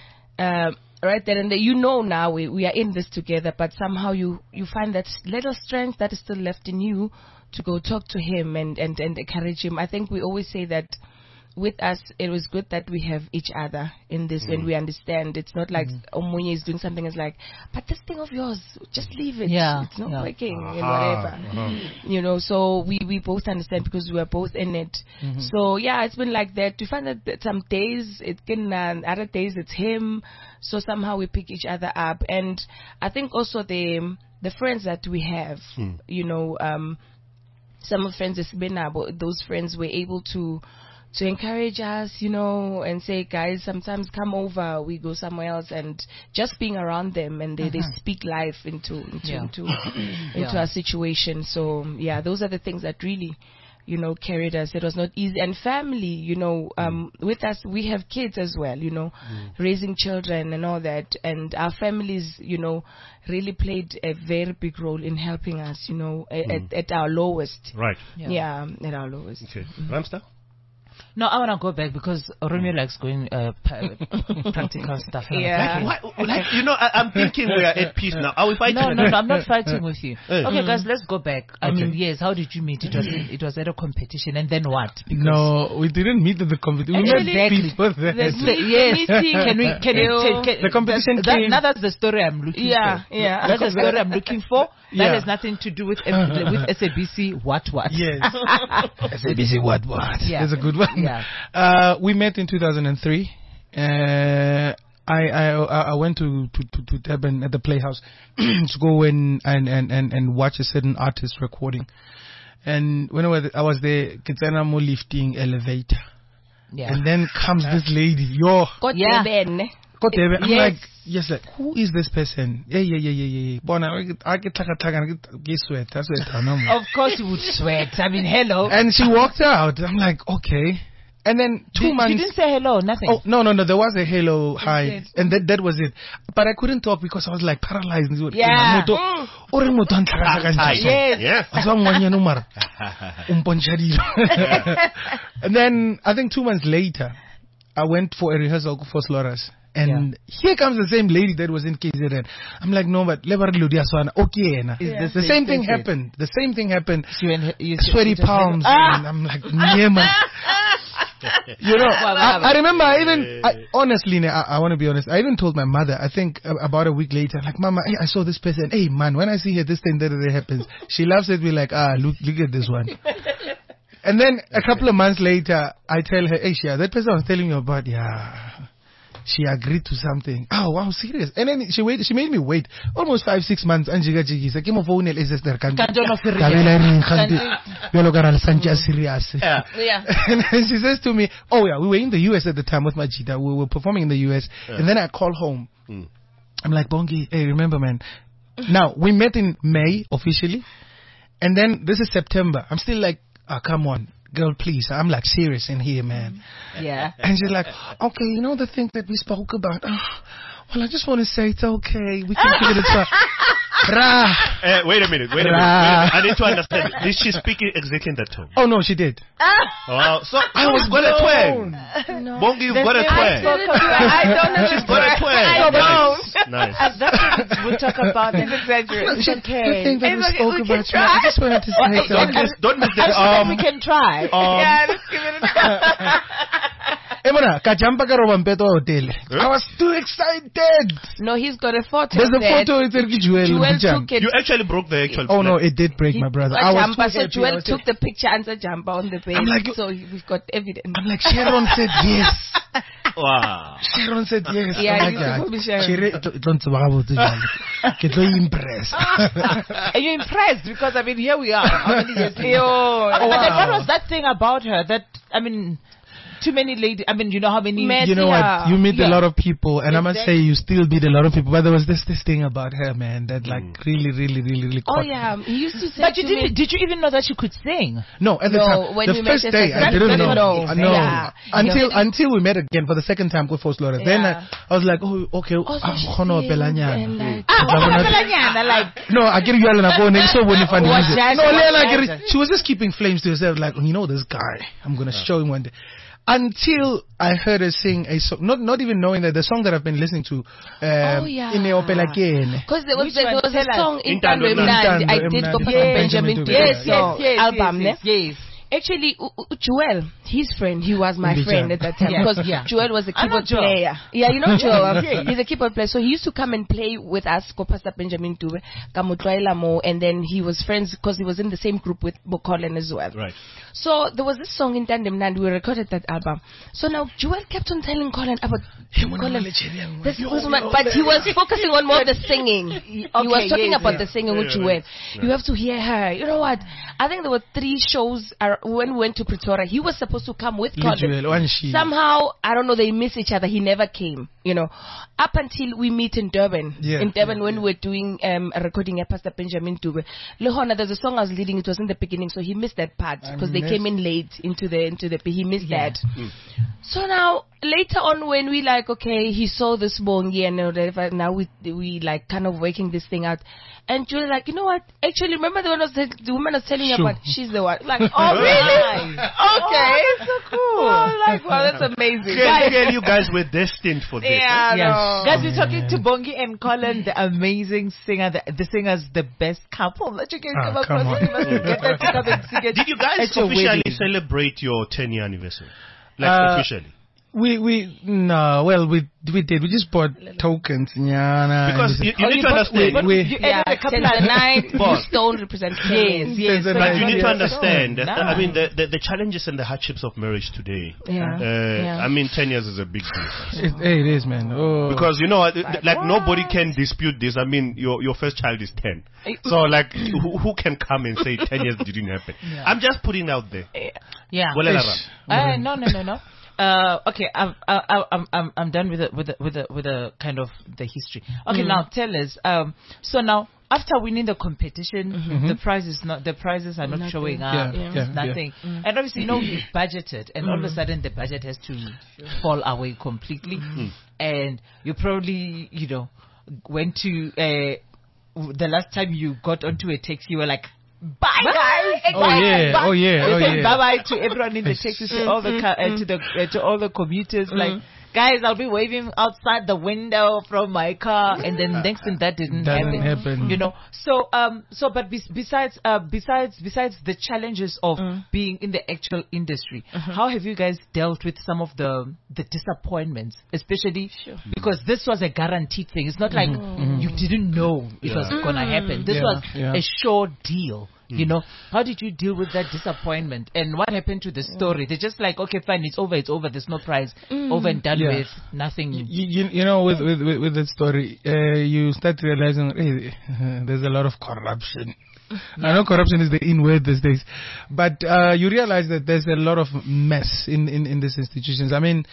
B: uh, right then and there, you know, now we, we are in this together, but somehow you, you find that little strength that is still left in you to go talk to him and, and, and encourage him. I think we always say that with us, it was good that we have each other in this mm. when we understand. It's not like mm. Omunye is doing something, it's like, but this thing of yours, just leave it.
D: Yeah.
B: It's not
D: yeah.
B: working
E: uh-huh.
B: and whatever. Uh-huh. You know, so we, we both understand because we are both in it. Mm-hmm. So yeah, it's been like that. We find that, that some days it can, uh, other days it's him. So somehow we pick each other up. And I think also the, the friends that we have, mm. you know, um, some of friends has been about those friends were able to to encourage us, you know, and say, guys, sometimes come over, we go somewhere else, and just being around them, and they, uh-huh. they speak life into into
D: yeah.
B: into, into
D: yeah.
B: our situation. So yeah, those are the things that really, you know, carried us. It was not easy. And family, you know, um, mm. with us, we have kids as well, you know, mm. raising children and all that. And our families, you know, really played a very big role in helping us, you know, mm. at, at our lowest.
E: Right.
B: Yeah, yeah at our lowest.
E: Okay. Mm. Ramstar?
D: No, I want to go back because Romeo likes going uh, practical stuff.
B: Yeah.
E: Like, why, like, you know, I, I'm thinking we are at peace now. Are we fighting?
D: No, no, no, I'm not fighting with you.
E: Hey.
D: Okay, guys, let's go back. I
E: Okay.
D: mean, yes, how did you meet? It was it was at a competition, and then what? Because
I: No, we didn't meet at the competition. We
B: Actually,
I: met before that.
B: the meet-
D: yes.
B: meeting.
D: Can we? Can we?
B: You-
D: Can, can,
I: The competition
D: that, that,
I: came-
D: now that's the story I'm looking
B: Yeah,
D: for.
B: yeah.
D: That's the story I'm looking for. That
I: Yeah.
D: has nothing to do with S- with S A B C. What what?
I: Yes. S A B C what what?
D: Yeah.
I: That's a good one.
D: Yeah.
I: Uh, we met in two thousand three. Uh, I, I I went to, to, to, to Durban at the Playhouse to go in and, and, and, and watch a certain artist recording. And when I was, I was there, Kitsanamo lifting elevator.
D: Yeah.
I: And then comes this lady. Yo.
B: Got
D: Yeah.
B: Ben.
I: Got there. I'm
B: Yes.
I: like, yes, like, who is this person? Yeah, yeah, yeah, yeah, yeah. Bona, I get taka taka, I get get sweat. That's sweat. No more.
D: Of course you would sweat. I mean, hello.
I: And she walked out. I'm like, okay. And then two
D: Did-
I: months.
D: You didn't say hello. Nothing.
I: Oh no no no! There was a hello hi,
B: it.
I: and that that was it. But I couldn't talk because I was like paralyzed.
D: Yeah.
I: Moto- ore moto a ntlhaka ka
E: Hi.
I: ntho.
D: Yes.
E: Yeah.
I: A tswa ngwanyana o mara, o mpontsha dilo. And then I think two months later, I went for a rehearsal for Sloras. And here comes the same lady that was in K Z N. I'm like, no, but lebar ludia swana. Okay, na.
D: Is this
I: The
D: the
I: same thing
D: same
I: happened. The same thing happened.
D: You and you
I: Sweaty
D: you-
I: palms.
D: Ah!
I: And I'm like, yeah, man. You know, I, I remember I even, I, honestly, I, I want to be honest, I even told my mother, I think uh, about a week later, like, Mama, hey, I saw this person. Hey, man, when I see her, this thing, that, that happens. She laughs at me like, ah, look, look at this one. And then a couple of months later, I tell her, hey, Shia, that person I was telling you about, yeah, she agreed to something. Oh, wow, serious. And then she waited, she made me wait almost five, six months. And she got jiggy. Sa kimo phone is this there kan.
D: Kanto no firi.
I: Kabela ring kanti. Yolo karal sanja serious.
E: Yeah.
B: Yeah.
I: And then she says to me, oh yeah, we were in the U S at the time with Majida. We were performing in the U S.
E: Yeah.
I: And then I call home.
E: Mm.
I: I'm like, Bongi, hey, remember, man. Now, we met in May officially. And then this is September. I'm still like, ah, come on. Girl, please. I'm like serious in here, man.
D: Yeah.
I: And she's like, okay, you know the thing that we spoke about? Oh, well, I just want to say it's okay. We can figure it out. Rah.
E: Uh, wait a minute, wait a minute, wait a minute. I need to understand. Did she speak it exactly in that tone?
I: Oh, no, she did.
E: Oh, so I was got a twang.
B: No.
E: Bongi, you've got a twang.
B: I don't know.
E: She's got a twang.
B: I don't.
E: Nice.
D: Uh, that's what we'll talk about. It's exaggerated.
I: She-
D: It's
I: The
D: okay.
I: thing that we
B: It's okay,
I: spoke
B: we
I: about,
B: can
I: man, I just wanted to say it's
E: Don't
I: okay.
E: miss, don't miss
D: I'm
E: the
D: sure
E: um.
D: we can try.
E: um
B: Yeah, let's give it a try.
I: Eh, mona, ka jumpa ka roba mpeto wa hotel. I was too excited.
B: No, he's got a photo.
I: There's a
B: that
I: photo, it's a Jewel.
B: Jewel
I: Mpichana.
B: took it.
E: you actually broke the actual.
I: Oh no, it did break my brother. I
B: A
I: was
B: jumper.
I: too
B: So
I: happy. I
B: Jewel
I: was
B: took the picture and the jumper on the page.
I: I'm like-
B: so we've got evidence.
I: I'm like, Sharon said yes.
E: Wow.
I: Sharon said yes.
B: Yeah,
I: I'm
B: you
I: like,
B: took me, Sharon.
I: Chere, it don't- don't tseba gabotse jalo. Ke tlo impress.
D: Are you impressed? Because, I mean, here we are. How many years later?
B: Yo.
D: And then
I: wow.
D: what was that thing about her that, I mean, too many ladies, I mean, you know how many...
B: Met-
I: You know
B: Yeah.
I: what? You meet
D: Yeah.
I: a lot of people, and I must say,
D: Exactly.
I: you still meet a lot of people. But there was this this thing about her, man, that like
E: Mm.
I: really, really, really, really.
B: Oh
I: caught me.
B: yeah, he used to say
D: But you
B: to
D: didn't,
B: me,
D: did you even know that she could sing?
I: No, at the
B: No,
I: time,
B: when
I: the
B: we met
I: first
B: the
I: day,
B: second-
I: I didn't
B: that's
I: know.
B: when no.
I: Uh, no,
B: Yeah.
I: until
B: Yeah.
I: until we met again for the second time with Force Laura. Then
B: Yeah.
I: I, I was like, oh, okay,
B: Oh, so
I: I'm
B: she
I: gonna
B: sings
I: pelanyana.
B: and like-
D: Ah,
I: But I'm not-
D: Pelanyana, like...
I: No, I get you all in a phone. So when you find
D: What
I: music.
D: jazz-
I: No,
D: what
I: Leila, I get
D: jazz?
I: it. She was just keeping flames to herself, like, you know, this guy. I'm gonna show him one day. Until I heard her sing a song, not not even knowing that the song that I've been listening to, um,
B: Oh, yeah.
I: in Neopelakene.
B: because there was
D: Which
B: there
D: one?
B: was a
D: Tell us.
B: song in
E: Intando
B: Tando
E: Mnandi.
B: Mnandi. I
I: Intando
B: did
I: Mnandi.
B: go for
I: Yes,
B: Benjamin
I: Benjamin
B: Dube.
I: Dube.
D: Yes, yes, yes,
B: album.
D: yes,
B: ne?
D: yes.
B: Actually, U- U- Joel, his friend, he was my
I: Mbijana.
B: friend at that time
D: Yeah,
B: because
D: yeah.
B: Joel was a
D: I know
B: keyboard
D: Joel.
B: player. Yeah, you know Joel.
D: Yeah.
B: He's a keyboard player. So he used to come and play with us, go Pastor Benjamin Dube, Kamutwaila Mo, and then he was friends because he was in the same group with Bokolen as well.
E: Right.
B: So there was this song in Tandem Nandi. We recorded that album. So now Joel kept on telling Colin about Colin. This was my, but he was focusing on more of the singing. He
D: Okay,
B: was talking
D: yes,
B: about
D: yes.
B: the singing with
E: Yeah,
B: Joel.
E: right.
B: You have to hear her. You know what? I think there were three shows uh, when we went to Pretoria. He was supposed supposed to come with
I: Lijuel,
B: Colin.
I: Wanshi.
B: Somehow, I don't know, they miss each other. He never came, you know. Up until we meet in Durban.
I: Yeah.
B: In Durban, when we were doing um, a recording at Pastor Benjamin Dube. Lehona, there's a song I was leading. It was in the beginning, so he missed that part because they
I: missed-
B: came in late into the into the. He missed
D: Yeah.
B: that. So now later on, when we like, okay, he saw this bongi and whatever. Now we we like kind of working this thing out. And Julie like, you know what? Actually, remember the one I was the woman I was telling you
I: Sure.
B: about? She's the one. Like, oh really? Okay,
D: Oh, so cool.
B: Oh, like, wow, that's amazing.
E: Clearly, clearly you guys were destined for this.
B: Yeah,
D: Yeah.
B: no.
D: Guys, we're talking to Bongi and Colin, the amazing singer, the, the singers, the best couple that you can
I: Ah,
D: come
I: come
D: across.
I: on.
D: You must get them to come and sing it
E: Did you guys
D: at your
E: officially
D: wedding.
E: celebrate your ten year anniversary? Like
I: Uh,
E: officially?
I: We we no well we we did we just bought tokens nyana,
E: Because
I: and
E: you,
I: just-
E: you
D: Oh,
E: need
D: you
E: to
D: bought-
E: understand.
D: but
I: we-
D: you
B: Yeah,
D: added a couple of
B: Tanzanite,
E: Boss.
B: stone represents
D: Yes,
B: Kenyans.
D: yes.
I: Tanzanite.
E: But you need to
I: Yeah.
E: understand that,
D: Nice.
E: I mean, the, the, the challenges and the hardships of marriage today.
B: Yeah.
E: Uh,
B: Yeah.
E: I mean, ten years is a big deal.
I: it, hey, it is, man. Oh.
E: Because, you know, uh, th- like nobody can dispute this. I mean, your your first child is ten. So, like, who, who can come and say ten years didn't happen? I'm just putting out there.
D: Yeah.
E: Bolela
I: Ish.
E: Ram.
D: Uh, no, no, no, no. Uh, okay, I'm, I, I'm, I'm, I'm done with the, with the, with the, with the kind of the history. Okay, now tell us. Um, so now after winning the competition, the prizes not, the prizes are not
B: Nothing.
D: showing up.
I: Yeah, yeah,
D: There's
I: yeah.
D: nothing. And obviously, you know, we budgeted, and all of a sudden the budget has to fall away completely. And you probably, you know, went to uh, the last time you got onto a taxi, you were like, bye, guys.
I: Oh, yeah.
D: Bye.
I: Oh, yeah.
D: You
I: Oh,
D: said
I: yeah.
D: bye bye to everyone in the taxis, to all the car, uh, to the uh, to all the commuters. Like, guys, I'll be waving outside the window from my car, and then next thing that didn't
I: Doesn't
D: happen.
I: happen.
D: You know. So um so but bes- besides uh besides besides the challenges of being in the actual industry, how have you guys dealt with some of the the disappointments, especially because this was a guaranteed thing. It's not like you didn't know it was
E: Yeah.
D: gonna happen. This
I: Yeah,
D: was
I: yeah.
D: a sure deal. You know, how did you deal with that disappointment? And what happened to the story? They're just like, okay, fine, it's over, it's over, there's no prize, over and done
I: Yeah.
D: with, nothing.
I: You, you, you know, with with with, with that story, uh, you start realizing hey, there's a lot of corruption. I know corruption is the in word these days, but uh, you realize that there's a lot of mess in, in, in these institutions. I mean,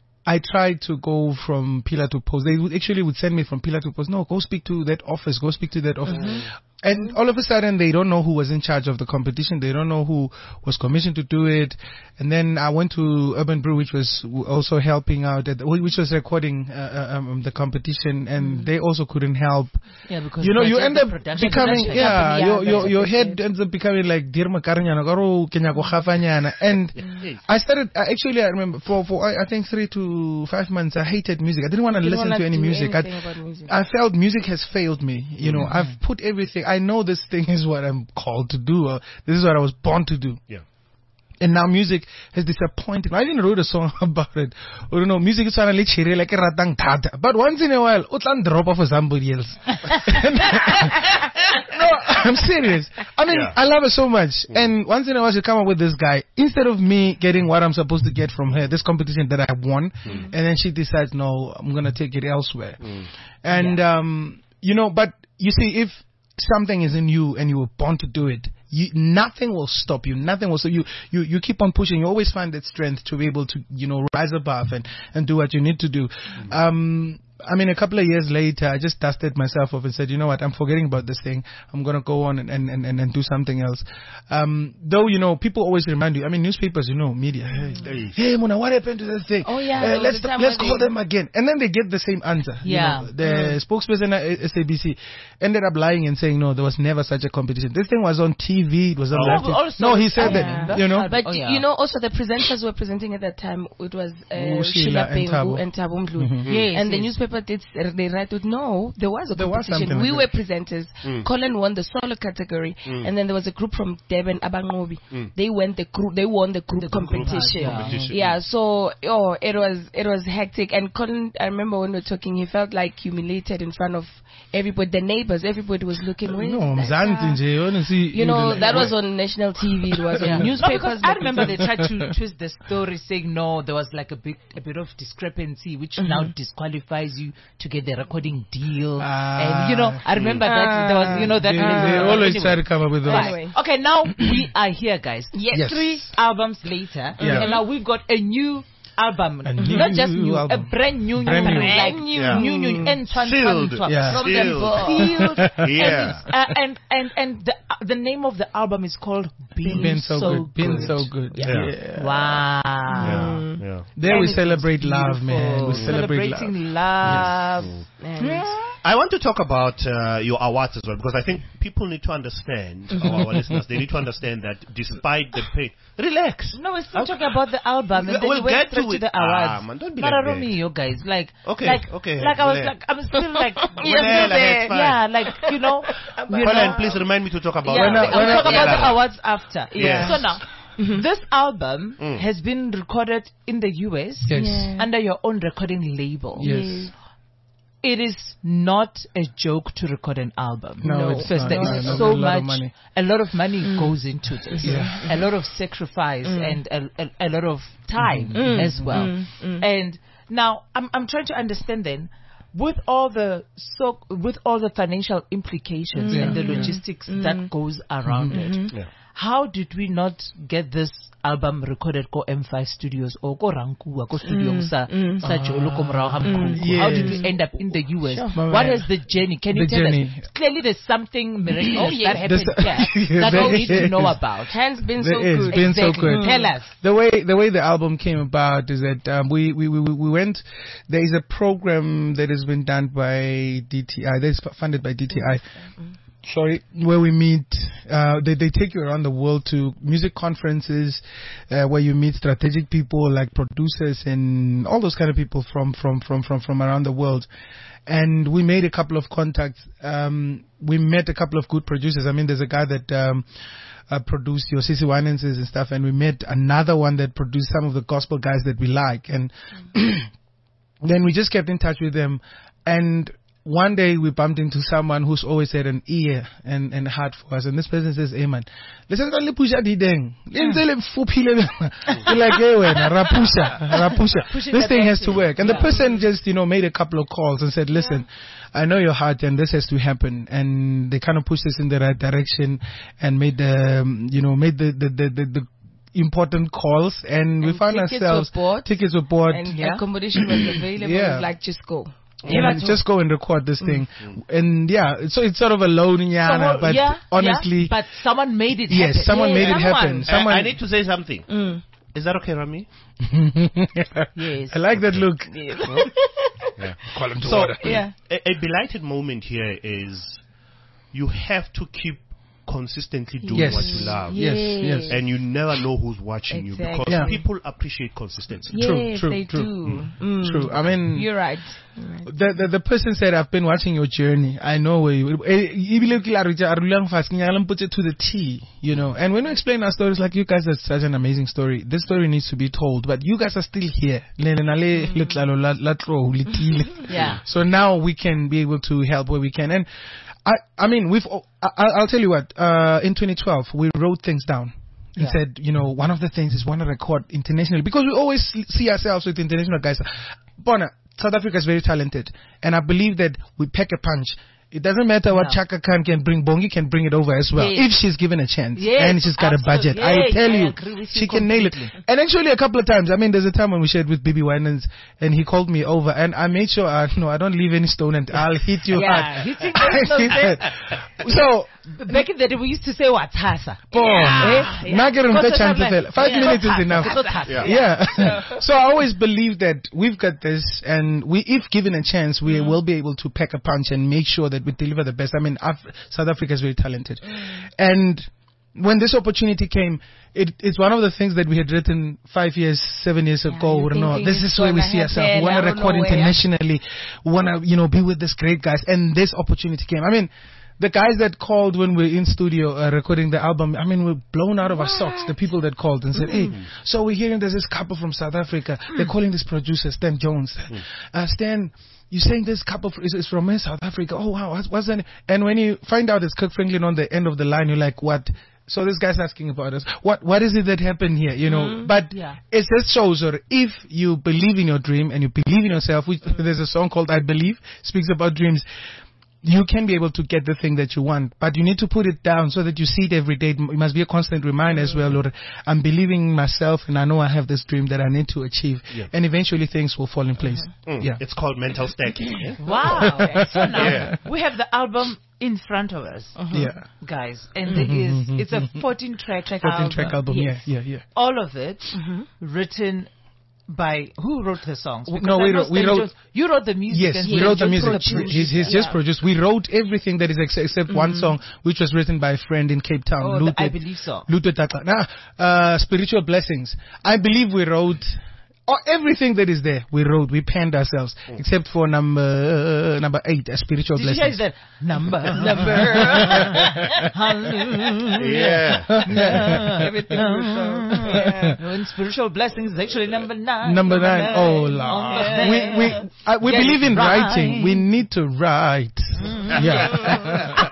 I: I tried to go from pillar to post. They would actually would send me from pillar to post. No, go speak to that office. Go speak to that office. And all of a sudden, they don't know who was in charge of the competition. They don't know who was commissioned to do it. And then I went to Urban Brew, which was w- also helping out, at, which was recording uh, um, the competition, and they also couldn't help.
D: Yeah, because
I: You know, you
D: budget,
I: end
D: the
I: up
D: production
I: becoming,
D: budget.
I: yeah,
B: Yeah,
I: your, your,
B: that's
I: your
B: what they
I: head
B: said.
I: ends up becoming like Dirma Karanyana, Garo Kenya ko Khafanyana. And I started, uh, actually, I remember, for, for I, I think three to five months, I hated music. I didn't want to
B: Didn't
I: listen
B: wanna
I: to any
B: do
I: music. I,
B: anything about music.
I: I felt music has failed me. You know, I've put everything. I know this thing is what I'm called to do. Or this is what I was born to do.
E: Yeah.
I: And now music has disappointed me. I even wrote a song about it. I don't know, music is finally chiri like a ratang tata. But once in a while, utlan drop off for somebody else. No, I'm serious. I mean,
E: Yeah.
I: I love her so much. And once in a while, she come up with this guy. Instead of me getting what I'm supposed to get from her, this competition that I won, and then she decides, no, I'm going to take it elsewhere. And, um, you know, but you see, if something is in you and you were born to do it, you, nothing will stop you. Nothing will stop you. You, you keep on pushing. You always find that strength to be able to, you know, rise above and, and do what you need to do. Um, I mean, a couple of years later, I just dusted myself off and said, you know what, I'm forgetting about this thing. I'm going to go on and, and, and, and do something else. Um, though, you know, people always remind you, I mean, newspapers, you know, media, hey, hey Mona, what happened to this thing?
B: Oh, yeah,
I: Uh,
B: all
I: let's
B: the time
I: let's
B: when
I: call
B: they-
I: them again. And then they get the same answer. you
D: Yeah.
I: know. The spokesperson at S A B C ended up lying and saying, no, there was never such a competition. This thing was on T V. It was on
E: Oh.
I: live T V.
D: Also-
I: No, he said
B: Yeah.
I: that, you know.
B: But
D: Oh, yeah.
B: you know, also the presenters were presenting at that time. It was uh,
I: Oh,
B: Sheila
I: Sheila and Thabo.
B: Pengu and Thabo Mdluli.
I: Mhm.
D: Yes,
B: And the
D: yes.
B: newspaper did they write it? No, there was a
I: There was
B: competition.
I: something
B: we
I: like
B: were
I: that.
B: presenters. Colin won the solo category, and then there was a group from Durban, Abangobi. They won the group. They won the group competition.
D: yeah.
E: Competition.
B: Yeah, so oh, it was it was hectic. And Colin, I remember when we were talking, he felt like humiliated in front of everybody, the neighbors. Everybody was looking. Where
I: No,
B: is that
I: Mzansi
B: guy?
I: nje, you wanna see-
B: You know,
I: the-
B: that was on national T V. It was
D: Yeah.
B: on
D: No,
B: newspapers.
D: because I
B: but
D: remember
B: it
D: they
B: was-
D: tried to twist the story, saying no, there was like a big, a bit of discrepancy, which now disqualifies you to get the recording deal.
I: Ah,
D: and you know, I remember that there was, you know, that.
I: They, they
D: uh,
I: always
D: anyway.
I: try to come up with those.
B: Anyway.
D: Okay, now we are here, guys.
B: Yes.
I: Yes.
D: Three albums later,
I: Yeah.
D: and now we've got a new album.
I: A new
D: Not just new,
I: album.
D: a brand new,
I: Brand
D: new,
I: new.
D: like
B: Brand new.
E: Yeah.
D: new, new, and twan-
E: Sealed.
D: twan- twan-
I: Yeah.
D: from
E: Sealed.
D: the sealed.
E: Yeah.
D: And, it's, uh, and and and the uh, the name of the album is called Been,
I: Been so, good. Been so good.
E: Yeah.
I: Yeah.
D: Wow.
E: Yeah. Yeah.
I: There
D: And
I: we
D: it
I: celebrate
D: was
I: love, man. We
D: beautiful.
I: celebrate love.
D: Celebrating love. And
E: I want to talk about uh, your awards as well, because I think people need to understand, or our listeners, they need to understand that despite the pain, relax.
D: no, we're still talking about the album, and then
E: We'll
D: you went
E: get
D: straight
E: to
D: to,
E: it.
D: the awards.
E: Ah, man, don't be
D: Not
E: like
D: a
E: that.
D: Romeo, guys. Like,
E: Okay,
D: like,
E: okay,
D: like I was
E: relax.
D: like, I'm still like,
E: Relax,
D: yeah, still there.
E: it's fine.
D: Yeah, like you know, you
E: Colin,
D: know.
E: please remind me to talk about
D: Yeah,
I: When I-
D: I'll
I: when I-
D: talk about
E: Yeah.
D: the awards after.
E: Yes.
D: So now, this album
E: Mm.
D: has been recorded in the U S
I: Yes.
B: Yeah.
D: under your own recording label.
I: Yes.
D: It is not a joke to record an album.
I: No, it's
D: First,
I: not.
D: there
I: No,
D: is
I: no,
D: so
I: a lot of
D: much,
I: money.
D: a lot of money goes into this,
I: Yeah.
D: a lot of sacrifice and a, a, a lot of time
I: Mm-hmm.
D: as well. And now I'm I'm trying to understand then, with all the so with all the financial implications and the logistics that goes around it.
E: Yeah.
D: How did we not get this album recorded ko M five Studios or ko Rankua ko studio sa sa Jolo ko Morao ha Mkhulu? How did we end up in the U S?
I: Sure.
D: What is the journey? Can you
I: The
D: tell
I: journey.
D: us? Clearly, there's something miraculous
B: Oh, yes.
D: that happened
I: There's-
D: here that
I: There
D: we need to
I: is.
D: know about.
B: Hands been
I: There
B: so
I: is.
B: good.
I: Been so
D: Exactly.
I: good.
D: Tell us.
I: The way the way the album came about is that um, we, we we we went. There is a program that has been done by D T I. That is funded by D T I. Sorry, where we meet. Uh, they they take you around the world to music conferences, uh, where you meet strategic people like producers and all those kind of people from from from from from around the world. And we made a couple of contacts. Um, we met a couple of good producers. I mean, there's a guy that. Um, Uh, produced your C C Winances and stuff, and we met another one that produced some of the gospel guys that we like, and then we just kept in touch with them, and one day we bumped into someone who's always had an ear and, and heart for us, and this person says, hey man, listen to the pusha dideng. You're like, hey man, rapusha, rapusha. This thing has to work. And the person just, you know, made a couple of calls and said, listen, I know your heart and this has to happen. And they kind of pushed us in the right direction and made the, um, you know, made the, the, the, the, the important calls, and, we
B: And
I: found
B: tickets
I: ourselves,
B: were bought.
I: tickets were bought.
B: And
D: Yeah.
B: accommodation was available.
I: Yeah.
B: It was like, just go.
I: Yeah, just go and record this thing. And yeah, so it's sort of a loan, yeah,
D: So,
I: but
D: yeah,
I: honestly,
D: yeah, but someone made it
I: yes,
D: happen.
I: someone
B: Yeah,
I: made it
B: someone.
I: happen.
E: Uh,
I: Someone.
E: I need to say something.
B: Mm.
E: Is that okay, Rami?
D: Yes.
I: I like that look.
C: Call him to
E: So,
C: order.
B: Yeah.
E: a, a belighted moment here is you have to keep consistently doing
I: Yes.
E: what you love.
I: Yes, yes.
E: And you never know who's watching you,
B: Exactly.
E: because
I: Yeah.
E: people appreciate consistency.
B: Yes,
I: True, true,
B: they
I: true.
B: do. Mm.
I: True. I mean,
B: You're right. You're right.
I: the, the the person said, "I've been watching your journey. I know where you." eh, ebile ke la re tja, a rulang fast, ke nyaka le mpotse to the T, you know. And when we explain our stories, like, you guys have such an amazing story. This story needs to be told, but you guys are still here. Le- le- na le- letlalo la- la tlo, le tile.
D: Yeah.
I: So now we can be able to help where we can. And I, I mean, we've. I, I'll tell you what. Uh, in twenty twelve, we wrote things down and
D: Yeah.
I: said, you know, one of the things is want to record internationally, because we always see ourselves with international guys. Bona, South Africa is very talented, and I believe that we pack a punch. It doesn't matter what
D: Yeah.
I: Chaka Khan can bring, Bongi can bring it over as well,
D: Yes.
I: if she's given a chance
D: Yes,
I: and she's got a budget.
D: absolutely.
I: I tell
D: Yes, I
I: you,
D: agree with you
I: she can nail it.
D: completely.
I: And actually, a couple of times, I mean, there's a time when we shared with Bibi Winans, and he called me over, and I made sure, I, no, I don't leave any stone, and I'll hit you
D: Yeah,
I: hard.
D: hitting
I: I
D: those stones,
I: hit it. So,
D: Back in the day, we used to say what Hasa.
I: Paul,
D: Yeah,
I: eh?
D: yeah.
I: Now get him
D: Because
I: the chance
D: sometimes-
I: to fail. Five
D: yeah.
I: minutes is
D: Hasa.
I: enough.
D: It's not Hasa.
I: Yeah. So I always believe that we've got this, and we, if given a chance, we will be able to pack a punch and make sure that we deliver the best. I mean, Af- South Africa is very talented, and when this opportunity came, it, it's one of the things that we had written five years, seven years ago.
B: you're
I: No,
B: thinking
I: this
B: it's
I: is where we
B: gonna
I: see ourselves. We
B: happen,
I: want
B: I
I: to
B: don't
I: record
B: know where.
I: internationally. We want to, you know, be with these great guys, and this opportunity came. I mean, the guys that called when we were in studio uh, recording the album, I mean, we're blown out of our socks. The people that called and said, hey, so we're hearing there's this couple from South Africa. They're calling this producer, Stan Jones. Uh, Stan, you're saying this couple is, is from South Africa. Oh, wow, what's, what's that? And when you find out it's Kirk Franklin on the end of the line, you're like, what? so this guy's asking about us. What what is it that happened here? You know,
B: Mm.
I: but
D: Yeah.
I: it just shows that if you believe in your dream and you believe in yourself, which there's a song called I Believe, speaks about dreams. You can be able to get the thing that you want, but you need to put it down so that you see it every day. It must be a constant reminder as well, Lord. I'm believing in myself, and I know I have this dream that I need to achieve,
E: Yeah.
I: and eventually things will fall in place.
E: Mm.
I: Yeah.
E: It's called mental stacking. Yeah?
D: Wow. So now
E: Yeah.
D: we have the album in front of us,
I: Yeah.
D: guys, and there is it's a fourteen track
I: fourteen track album.
D: Yes.
I: Yeah, yeah, yeah.
D: All of it written by who wrote the songs?
I: W-
D: Because
I: no,
D: I
I: we
D: know
I: wrote- we
D: Stan
I: wrote-
D: Jones- you wrote the music.
I: Yes,
D: and
I: we
D: Stan
I: wrote the
D: Jones
I: music.
D: produced
I: He's, he's
D: it.
I: just
D: Yeah.
I: produced. We wrote everything that is ex- except one song, which was written by a friend in Cape Town.
D: Oh, the
I: Lute-
D: I Believe song.
I: Lute Taka. Nah, uh, Spiritual Blessings. I believe we wrote oh, everything that is there. We wrote, we penned ourselves, except for number uh, number eight, a Spiritual
D: Did you hear
I: Blessings.
D: that number? Number. Hallelujah.
E: Yeah.
B: Everything was so- yeah.
D: When spiritual blessings is actually number nine.
I: Number nine. Oh,
D: nine.
I: Lord.
D: Yeah.
I: We we uh, we
D: Get
I: believe
D: it
I: in
D: right.
I: writing. We need to write. Yeah.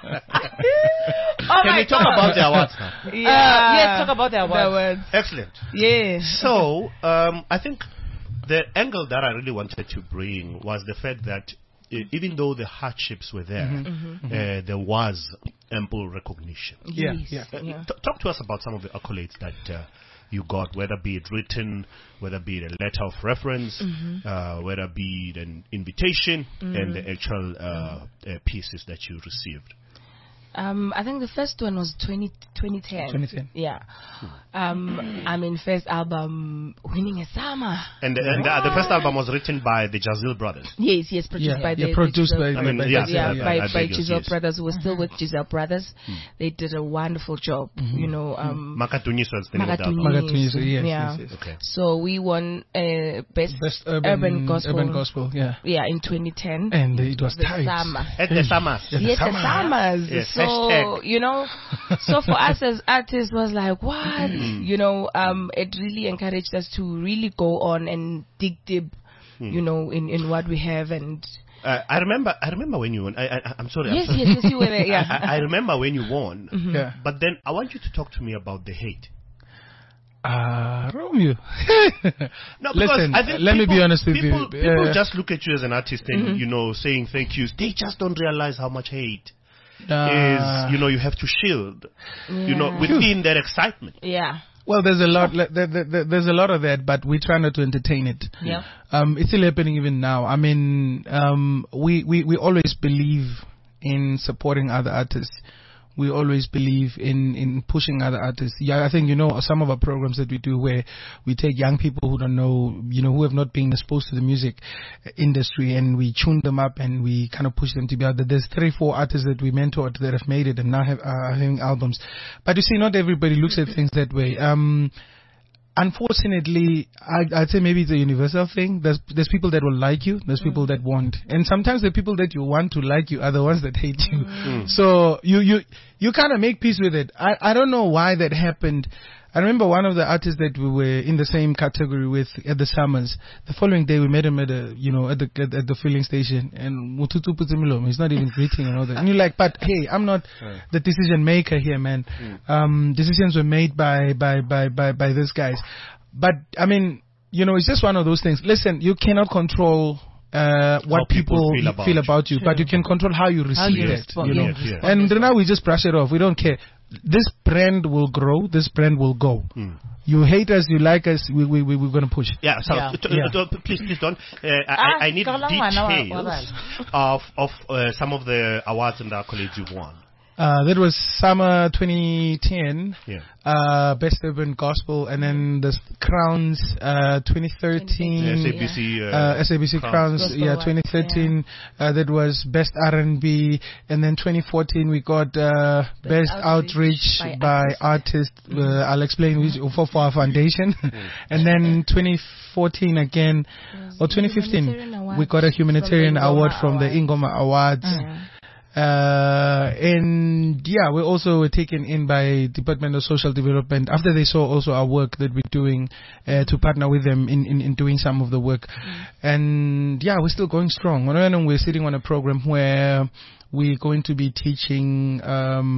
D: Oh
E: Can
D: my
E: we talk
D: God.
E: about the awards now?
D: Yeah. Uh, yes, talk about the
B: The
D: awards.
B: words.
E: Excellent.
B: Yeah.
E: So, um, I think the angle that I really wanted to bring was the fact that uh, even though the hardships were there, uh, there was ample recognition.
I: Yeah,
B: Yes.
I: yeah.
E: Uh,
B: Yeah.
E: t- talk to us about some of the accolades that uh, you got, whether be it written, whether be it a letter of reference, uh, whether be it an invitation, and the actual uh, uh, pieces that you received.
B: Um, I think the first one was twenty, twenty ten.
I: twenty ten.
B: Yeah. Um, I mean, first album, Winning a Summer.
E: And, and the, the first album was written by the Jazil brothers.
B: Yes, yes, produced
I: Yeah,
B: by
I: yeah,
B: the
I: produced
B: the
I: by,
B: Giselle-
E: I mean,
I: by,
E: yeah,
I: by-
B: yeah,
E: yeah,
B: by,
E: I
B: by
E: beg yours,
B: Giselle
E: yes.
B: Brothers, who were still with Giselle Brothers. They did a wonderful job, you know. Um,
E: Makatunis was the name of the album.
I: Makatunis, yes,
B: yeah.
I: yes, yes.
E: Okay.
B: So we won uh, best,
I: Best urban,
B: gospel.
I: urban gospel, yeah.
B: Yeah, in twenty ten.
I: And it was
B: the
I: tight.
B: summer.
E: At the summers.
I: Yeah, the
B: Yes, the
I: summer.
B: summers.
E: Yes,
B: so
E: hashtag.
B: you know, so for us as artists was like, what? You know, um, it really encouraged us to really go on and dig deep, you know, in, in what we have. And
E: Uh, I remember. I remember when you won. I, I, I'm sorry. I'm
B: yes,
E: sorry.
B: yes, yes, you were there. Yeah.
E: I, I remember when you won.
I: Yeah.
E: But then I want you to talk to me about the hate.
I: Ah, Romeo.
E: No, because
I: Listen,
E: I think
I: let me
E: people-
I: be honest with
E: people,
I: you.
E: People
I: Uh,
E: just look at you as an artist and you know saying thank yous. They just don't realize how much hate
I: uh,
E: is. You know, you have to shield. You know, within that excitement.
B: Yeah.
I: Well, there's a lot. le- there- there- there- There's a lot of that, but we try not to entertain it.
B: Yeah.
I: Um, it's still happening even now. I mean, um, we, we, we always believe in supporting other artists. We always believe in, in pushing other artists. Yeah, I think, you know, some of our programs that we do where we take young people who don't know, you know, who have not been exposed to the music industry, and we tune them up and we kind of push them to be out there. There's three, four artists that we mentored that have made it and now have, are having albums. But you see, not everybody looks at things that way. Um, Unfortunately, I, I'd say maybe it's a universal thing. There's there's people that will like you, there's people that won't, and sometimes the people that you want to like you are the ones that hate you. So you you you kind of make peace with it. I I don't know why that happened. I remember one of the artists that we were in the same category with at the Summers. The following day, we met him at a, you know, at the at, at the filling station, and Mututu Putimilom, he's not even greeting and all that. And you're like, but hey, I'm not the decision maker here, man. Um, decisions were made by by by by by these guys. But I mean, you know, it's just one of those things. Listen, you cannot control uh, what
E: How people
I: people,
E: feel about
I: feel
E: you.
I: about you, but you can control how you receive
D: you
I: it.
D: respond,
I: You know,
E: yes, yes.
I: and now we just brush it off. We don't care. This brand will grow. This brand will go. You hate us, you like us. We we we we're gonna push.
E: Yeah, so
D: Yeah.
E: t-
I: Yeah.
E: t- please, please don't. Uh, I,
D: Ah,
E: I I need
D: Kalang wana wa- wa
E: details of of uh, some of the awards and accolades you've won.
I: Uh, that was summer twenty ten.
E: Yeah.
I: Uh, best urban gospel, and then the Crowns uh, twenty thirteen.
E: S A B C. Uh,
I: Uh, S A B C Crowns,
B: Gospel
I: yeah,
B: Awards,
I: twenty thirteen. Uh, that was best R and B, and then twenty fourteen we got uh, best, outreach,
B: Outreach
I: by,
B: by
I: artist. Uh, I'll explain which for, for our foundation, and then twenty fourteen again, or twenty fifteen
B: Humanitarian Award
I: we got a humanitarian
B: from the
I: award
B: Ingoma
I: from the
B: Awards.
I: Ingoma Awards.
B: Yeah.
I: Uh, and yeah, we also were taken in by Department of Social Development after they saw also our work that we're doing uh, to partner with them in, in, in doing some of the work. And yeah, we're still going strong. We're sitting on a program where we're going to be teaching um,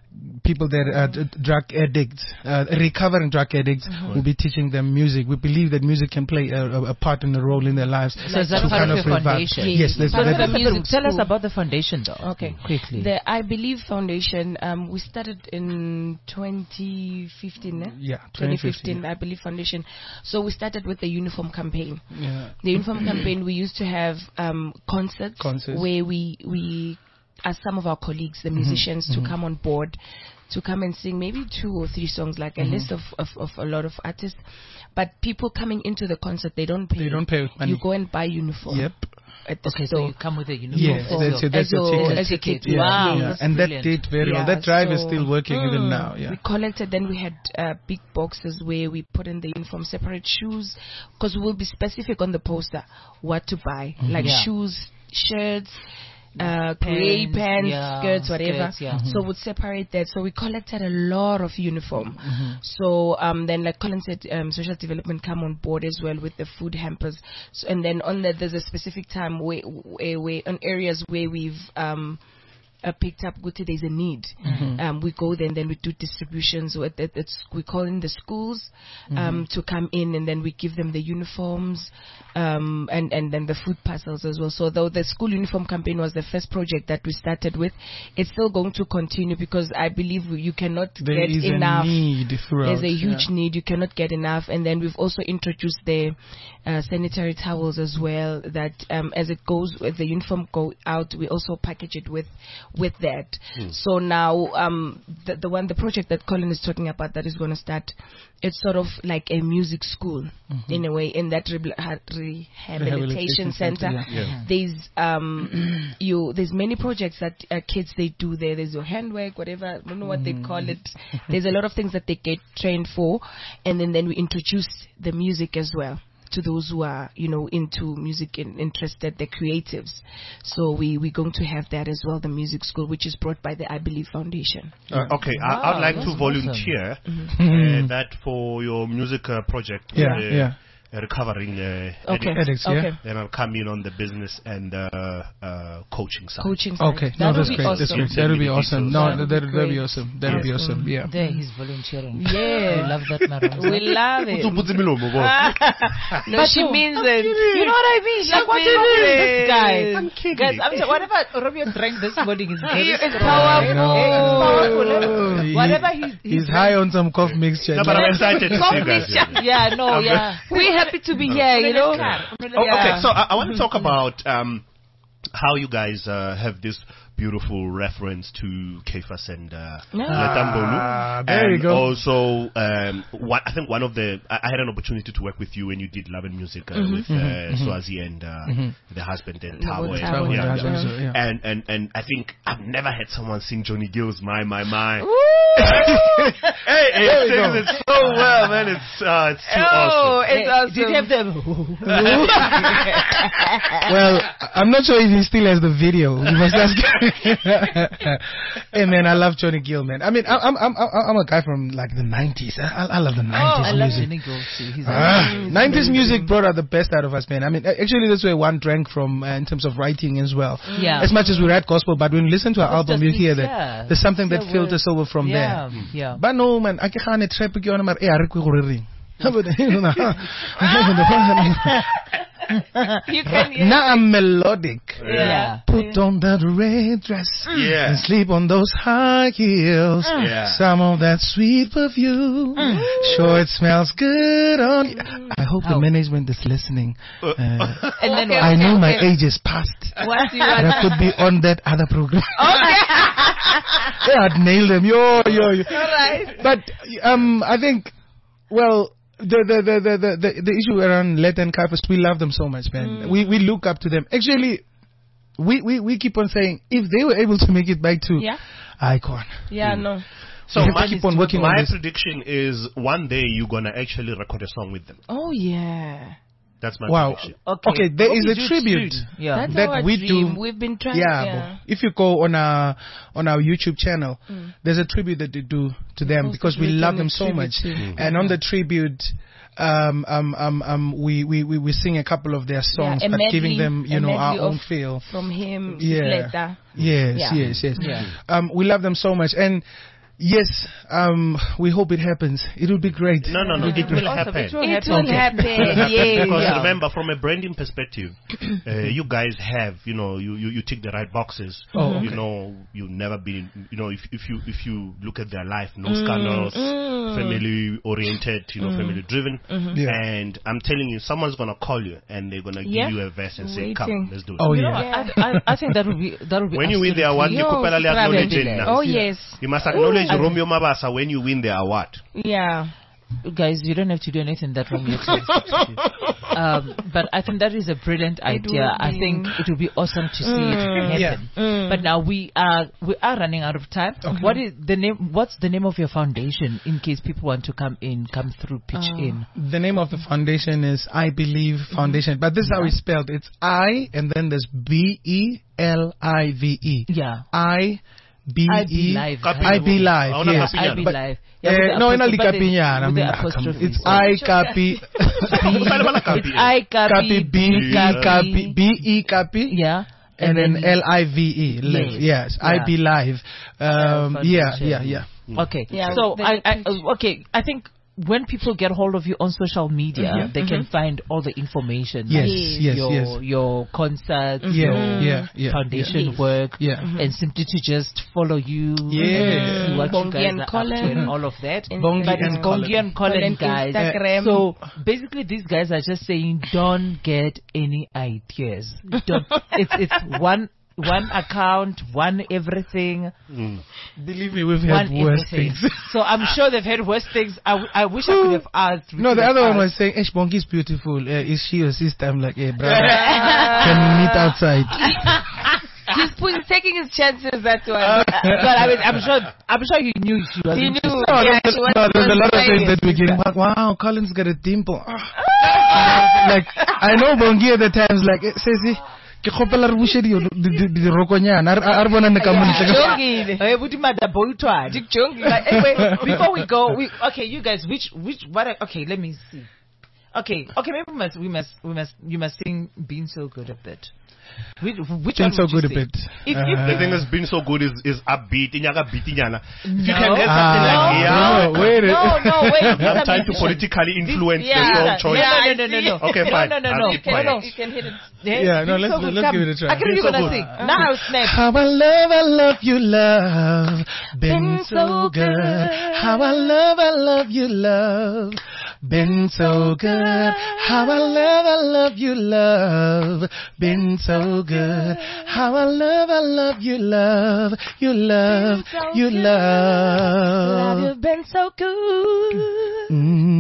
I: people that are d- drug addicts, uh, recovering drug addicts,
B: Mm-hmm.
I: we'll be teaching them music. We believe that music can play a, a, a part in the role in their lives.
D: So is that
I: to
D: part
I: kind
D: of your
I: revive-
D: foundation?
I: Yes, that's,
B: Part
I: that,
B: of the
I: that-
B: music
D: Tell us
B: school.
D: about the foundation, though.
B: Okay.
D: Quickly.
B: The I Believe Foundation, um, we started in twenty fifteen, eh?
I: yeah,
B: twenty
I: twenty
B: fifteen,
I: fifteen.
B: I Believe Foundation. So we started with the uniform campaign.
I: Yeah.
B: The uniform campaign, we used to have um, concerts,
I: Concerts.
B: where we, we asked some of our colleagues, the
I: Mm-hmm.
B: musicians, to come on board to come and sing maybe two or three songs, like a
I: Mm-hmm.
B: list of, of, of a lot of artists. But people coming into the concert, they don't pay.
I: They don't pay money.
B: You go and buy uniform.
I: Yep.
B: At the
D: Okay, so
B: store.
D: you come with a uniform.
I: Yes,
D: also.
I: that's, your- that's
B: As
I: your
B: your-
I: ticket.
B: as your ticket.
I: Yeah,
D: Wow,
I: yeah.
D: that's
I: And
D: brilliant.
I: that did very well.
B: Yeah,
I: That drive is
B: so-
I: still working even
B: Mm.
I: now. Yeah.
B: We collected, then we had uh, big boxes where we put in the uniform, separate shoes, because we'll be specific on the poster what to buy, like
D: Yeah.
B: shoes, shirts, uh, grey
D: Pants,
B: pants,
D: yeah,
B: skirts, whatever.
D: skirts, yeah.
B: So we'd separate that. So we collected a lot of uniform.
I: Mm-hmm.
B: So um, then, like Colin said, um, social development come on board as well with the food hampers. So, and then on that, there's a specific time where, where, where on areas where we've um, uh, picked up, Guti, there's a need.
I: Mm-hmm.
B: Um, we go there and then we do distributions. So at, at, at, sc- we call in the schools um,
I: Mm-hmm.
B: to come in, and then we give them the uniforms um, and, and then the food parcels as well. So though the school uniform campaign was the first project that we started with, it's still going to continue because I believe you cannot
I: There
B: get
I: is
B: enough.
I: a need throughout.
B: There's a huge
I: yeah.
B: need. You cannot get enough. And then we've also introduced the uh, sanitary towels as well, that um, as it goes, as the uniform go out, we also package it with with that. So now um, the, the one, the project that Colin is talking about that is going to start, it's sort of like a music school in a way, in that rehabil- ha- rehabilitation
I: Rehabilitation
B: center.
I: center, yeah.
E: Yeah.
B: There's um, you there's many projects that uh, kids they do there. There's your handwork, whatever, I don't know what they call it. There's a lot of things that they get trained for, and then then we introduce the music as well to those who are, you know, into music and interested, the creatives. So we we're going to have that as well, the music school, which is brought by the I Believe Foundation.
E: Uh, okay, I,
D: Wow,
E: I'd like
D: that's
E: to
D: awesome.
E: volunteer
I: Mhm.
E: uh, that for your music uh, project.
I: Yeah,
E: with, uh,
I: yeah.
E: uh, recovering uh,
B: Okay.
E: addicts.
I: Addicts, yeah.
B: Okay.
E: Then I'll come in on the business and uh, uh, coaching side.
B: Coaching side.
I: Okay,
B: That
I: no,
B: would
I: that's
B: be
I: great. That's
B: awesome.
I: great. That would be awesome. No,
B: That would
I: that
B: be
I: would be
B: great.
I: awesome. That would be
B: Yes.
I: awesome. Yeah.
D: There, he's volunteering.
B: Yeah.
D: We love that, Maramza.
B: We love it.
E: Putsi milomo, boy.
B: No, she means it.
D: You know what I mean? Like, what
B: kidding.
D: is this guy?
E: I'm kidding.
D: Guys, I'm sorry, whatever Romeo drank this morning is very
B: It's
D: strong.
B: powerful.
I: No.
D: Hey, it's powerful.
I: He-
D: Whatever he's,
I: He's high on some cough mixture.
E: No, but I'm excited to see you guys.
B: Coffee
E: here.
D: Yeah, no, yeah.
B: We're happy to be here, you know.
E: Oh, okay, so I, I want to talk about um, how you guys uh, have this beautiful reference to Kefas and uh, Letambolu.
I: Ah, there
E: and
I: you go.
E: also, um, one, I think one of the, I, I had an opportunity to work with you when you did Love and Music uh, with uh, Swazi and uh, the husband and Tabo. and-
B: Tabo,
E: yeah,
I: Tabo,
E: yeah.
I: so, yeah.
E: And, and, and I think I've never had someone sing Johnny Gill's My, My, My. hey, it sings it so well, man. It's, uh, it's too awesome.
B: it's awesome.
D: Did you have them?
I: Well, I'm not sure if he still has the video. You must ask. Hey man, I love Johnny Gill, man. I mean, I- I'm I'm I'm I'm a guy from like the nineties. I, I love the nineties
D: I love
I: music.
D: Johnny Gill too. He's
I: Ah,
D: amazing.
I: nineties music brought out the best out of us, man. I mean, a- actually, that's where one drank from uh, in terms of writing as well.
D: Yeah.
I: As much as we write gospel, but when you listen to our
D: It's
I: album,
D: just
I: you hear
D: these-
I: that
D: yeah.
I: there's something that
D: Yeah,
I: filters over from
D: yeah,
I: there.
D: yeah.
I: But no, man, I can't trap you on my eh, I require ring.
B: You can hear.
I: Now I'm melodic.
D: Yeah.
I: Put on that red dress
E: Yeah.
I: and sleep on those high heels.
E: Yeah.
I: Some of that sweet perfume. Sure, it smells good on you. I hope the
D: How?
I: management is listening. Uh,
D: And then
B: Okay.
I: I know my
B: okay.
I: age is past.
B: What do you
I: But
B: want?
I: I could be on that other program. Yeah, I'd nail them. Yo, yo, yo.
B: Alright.
I: But um, I think, well, the the the the the, the, the issue around Let and Kaifas, we love them so much, man. We we look up to them. Actually, we, we we keep on saying if they were able to make it back to
B: Yeah.
I: Icon,
B: Yeah, no.
E: So
I: we have
E: my,
I: to keep on working on
E: my
I: this.
E: prediction is one day you're gonna actually record a song with them.
B: Oh, yeah.
E: That's my
I: Wow.
E: prediction.
D: Okay.
I: Okay, there
D: What
I: is
D: we
I: a
D: do
I: tribute.
D: soon. Yeah.
B: That's
I: that
B: our
I: we
B: dream.
I: do.
B: We've been trying.
I: Yeah,
B: Yeah.
I: but if you go on our on our YouTube channel, there's a tribute that they do to them
B: Most
I: because
B: of
I: we
B: it
I: love
B: in
I: them
B: the
I: so
B: tribute
I: much.
B: too.
I: And on the tribute, um, um, um, um, we, we, we, we sing a couple of their songs,
B: Yeah, a
I: but giving
B: medley-
I: them, you
B: a
I: know, our
B: medley
I: own
B: of-
I: feel.
B: From him,
I: Yeah.
B: Sisleta.
I: Yes,
B: Yeah.
I: yes, yes.
D: Yeah.
I: Um, we love them so much, and Yes, um, we hope it happens. It will be great.
E: No, no, no.
B: Yeah.
E: It will
B: Awesome.
E: happen.
B: It will
E: It
B: happen.
E: will happen.
B: Yes.
E: Because
B: Yeah.
E: remember, from a branding perspective, uh, you guys have, you know, you, you, you tick the right boxes.
I: Oh,
E: You
I: okay.
E: know, you've never been, you know, if if you if you look at their life, no
B: Mm,
E: scandals,
B: mm.
E: family oriented, you know,
B: Mm.
E: family driven.
B: Mhm.
I: Yeah.
E: And I'm telling you, someone's gonna call you and they're gonna
B: Yeah.
E: give you a verse and say,
B: Waiting.
E: "Come, let's do it."
I: Oh,
D: You know
I: yeah.
D: what? I, I, I think that would be that would be
E: When you win the
D: absolutely-
E: award, you
B: Yo,
E: kupela le acknowledge
B: Fabulous.
E: it now.
B: Oh yes.
E: You must acknowledge
B: Ooh.
E: Romeo Mabasa when you win the award.
B: Yeah.
D: Guys, you don't have to do anything that wrong yet. um, but I think that is a brilliant
B: It
D: idea.
B: will
D: I
B: be.
D: think it will be awesome to see
B: Mm.
D: it happen.
I: Yeah.
B: Mm.
D: But now we are we are running out of time. What is the name? What's the name of your foundation in case people want to come in, come through, pitch
B: Uh,
D: in?
I: The name of the foundation is I Believe Foundation, but this is how it's spelled. It's I and then there's B E L I V E.
D: Yeah.
I: I B
D: I Be
I: E
D: Live.
I: I Be Live.
E: Hauna
I: Yes.
E: Kapinyana.
D: I Be
I: But,
D: Live.
I: uh,
D: with the
I: no, in
D: apostrophe, but then
I: Pinyana. I
D: with
I: mean,
D: the
I: ah, come on.
D: apostrophe.
I: It's I copy
D: It's I
I: copy
D: copy
I: B copy B E copy.
D: Yeah.
I: And then L I V E, live.
D: Yes.
I: Yes, I
D: Yeah.
I: Be Live. Um, yeah,
D: foundation.
I: yeah, yeah.
D: Okay.
B: Yeah,
D: so
B: the
D: I, I
B: pitch.
D: uh, okay. I think when people get hold of you on social media,
I: Mhm.
D: they can find all the information.
I: Yes,
D: like
I: yes,
D: your,
I: yes.
D: Your concerts,
I: Yeah,
D: your
I: yeah, yeah,
D: foundation
I: yeah.
D: work,
I: Yeah.
D: and simply to just follow you,
I: Yeah.
D: and see what you
B: Bongi
D: guys
B: and
D: are up to
B: Colin.
D: and all of that.
I: Bongi
D: but it's
I: and
D: Bongi
I: Colin.
D: and Colin,
B: Colin
D: guys.
B: Instagram.
D: So basically, these guys are just saying, don't get any ideas. Don't. It's it's one. One account, one everything.
I: Believe me, we've
D: One
I: had worse
D: everything.
I: things.
D: So I'm sure they've had worse things. I, w- I wish I could have asked. we
I: No,
D: could
I: the
D: have
I: other one
D: asked.
I: was saying, Ish Bongi is beautiful. Uh, is she your sister? I'm like, hey, brother, can we meet outside?
B: He's putting, taking his chances. That one.
D: But I mean, I'm sure. I'm sure he knew she was.
B: He knew.
I: No,
B: Yeah,
I: there's,
B: she was-
I: no, there's a lot of things that we
B: saying.
I: can. Wow, Colin's got a dimple. Ah. Like, I know Bongi at the times, like, eh, says he, ke kgopela re bushe di- di- di- di- dirokonyana. A re- a re bonane ka montle.
B: Jongile.
D: Hey, would you matter boy twat?
B: Dick Jongile.
D: But anyway, before we go, we okay, you guys, which which what? are- Okay, let me see. Okay, okay, maybe we must we must we must you must sing "Being So Good" a bit. Which, which
I: Been
D: one
I: so
D: would you
I: good a
D: sing?
I: bit.
D: If,
I: Uh,
D: if,
E: The thing that's been so good is is upbeat. Inyaga beatinyana. If you
D: No.
E: can get
I: Ah,
E: something like
I: no,
E: yeah.
I: wait.
D: no, no, wait. these
E: I'm
D: are
E: trying to
D: musicians.
E: politically influence
B: yeah.
E: the song
B: Yeah,
E: choice.
D: No, no,
B: I
D: no, no,
B: see.
D: no.
E: Okay,
D: no,
E: fine.
D: No, no,
E: I'll
D: no.
E: keep
D: no,
E: quiet.
D: no.
B: You can hit it.
I: Yeah, no,
D: Being
I: let's-
D: so good,
I: let's
D: come.
I: give it a try.
D: I can't
E: Being
D: even
E: so
D: gonna
E: good.
D: sing. Now I'll snap.
I: How I love, I love you, love. Been
B: Been
I: so
B: so
I: good.
B: good.
I: How I love, I love you, love. Been so good. How I love, I love you, love. Been so good. How I love, I love you, love. You love,
B: so
I: you
B: good.
I: love.
B: Love, you've been so good.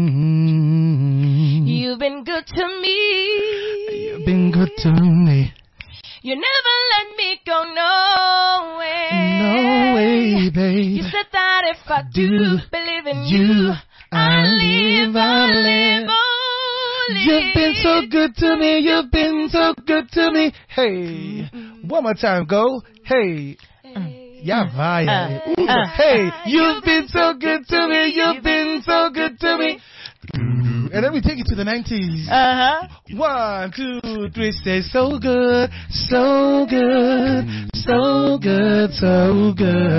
I: Mm-hmm.
B: You've been good to me.
I: You've been good to me.
B: You never let me go, no way.
I: No way, babe.
B: You said that if I do,
I: Do
B: believe in
I: you,
B: you,
I: I
B: I
I: live,
B: live,
I: I
B: I
I: live.
B: live only.
I: You've been so good to me, you've been so good to me. Hey, one more time, go. Hey, yeah, vaya.
D: Uh, uh.
I: Hey, you've been so good to me, you've been so good to me. And then we take it to the nineties.
D: Uh huh.
I: One, two, three, say so good, so good, so good, so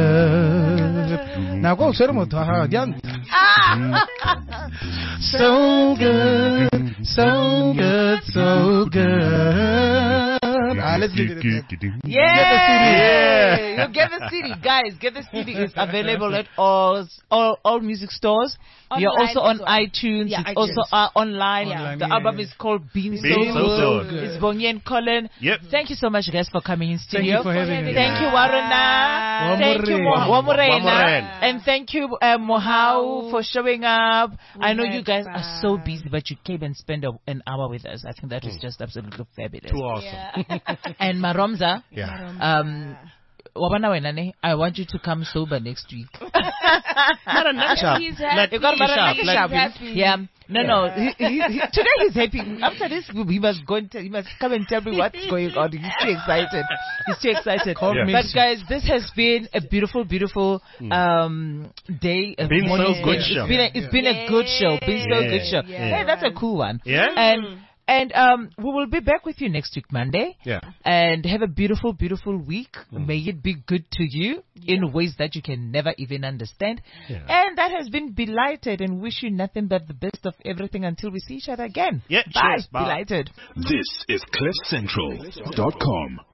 I: good. Now go, shut him So good, so good, so good. Ah, let's give it a second.
D: Yeah, you get the C D, guys. Get the C D. It's available at all all, all music stores. We are
B: Online
D: also on
B: as well.
D: iTunes.
B: Yeah,
D: it's
B: iTunes.
D: also uh, online.
I: Online,
D: The
I: yeah,
D: album
I: yeah.
D: is called Being,
E: Being
D: So,
E: So
D: Good.
E: Good.
D: It's Bongi and Colin.
E: Yep.
D: Thank you so much, guys, for coming in
I: Thank
D: studio.
I: you for having me.
D: Thank you, Waruna. Thank you, Mo-
E: Wamurena.
D: Wamurena. And thank you, uh, Mohau, for showing up. I know you guys are so busy, but you came and spent a, an hour with us. I think that was just absolutely fabulous.
E: Too awesome.
D: And Maromza,
E: Yeah.
D: um, wabana wena ne, I want you to come sober next week.
E: Not a nut shop.
B: He's
E: Like,
B: happy.
D: You got Mara
E: He's
D: Nakashabi.
B: happy.
D: Yeah. No, no. He, he, he, today he's happy. After this, he must go and tell, he must come and tell me what's going on. He's too excited. He's too excited.
I: Call
E: Yeah.
I: me.
D: But guys, this has been a beautiful, beautiful um day. a
E: Been so
D: morning
E: good
D: day.
E: show.
D: It's been a, it's been a good show. Been so
E: Yeah.
D: good show.
E: Yeah.
D: Hey, that's a cool one.
E: Yeah?
D: And And um, we will be back with you next week, Monday.
E: Yeah.
D: And have a beautiful, beautiful week. Mm. May it be good to you yeah. in ways that you can never even understand.
E: Yeah.
D: And that has been Belighted, and wish you nothing but the best of everything until we see each other again.
E: Yeah,
D: Bye.
E: cheers. Bye.
D: Belighted.
A: This is cliff central dot com.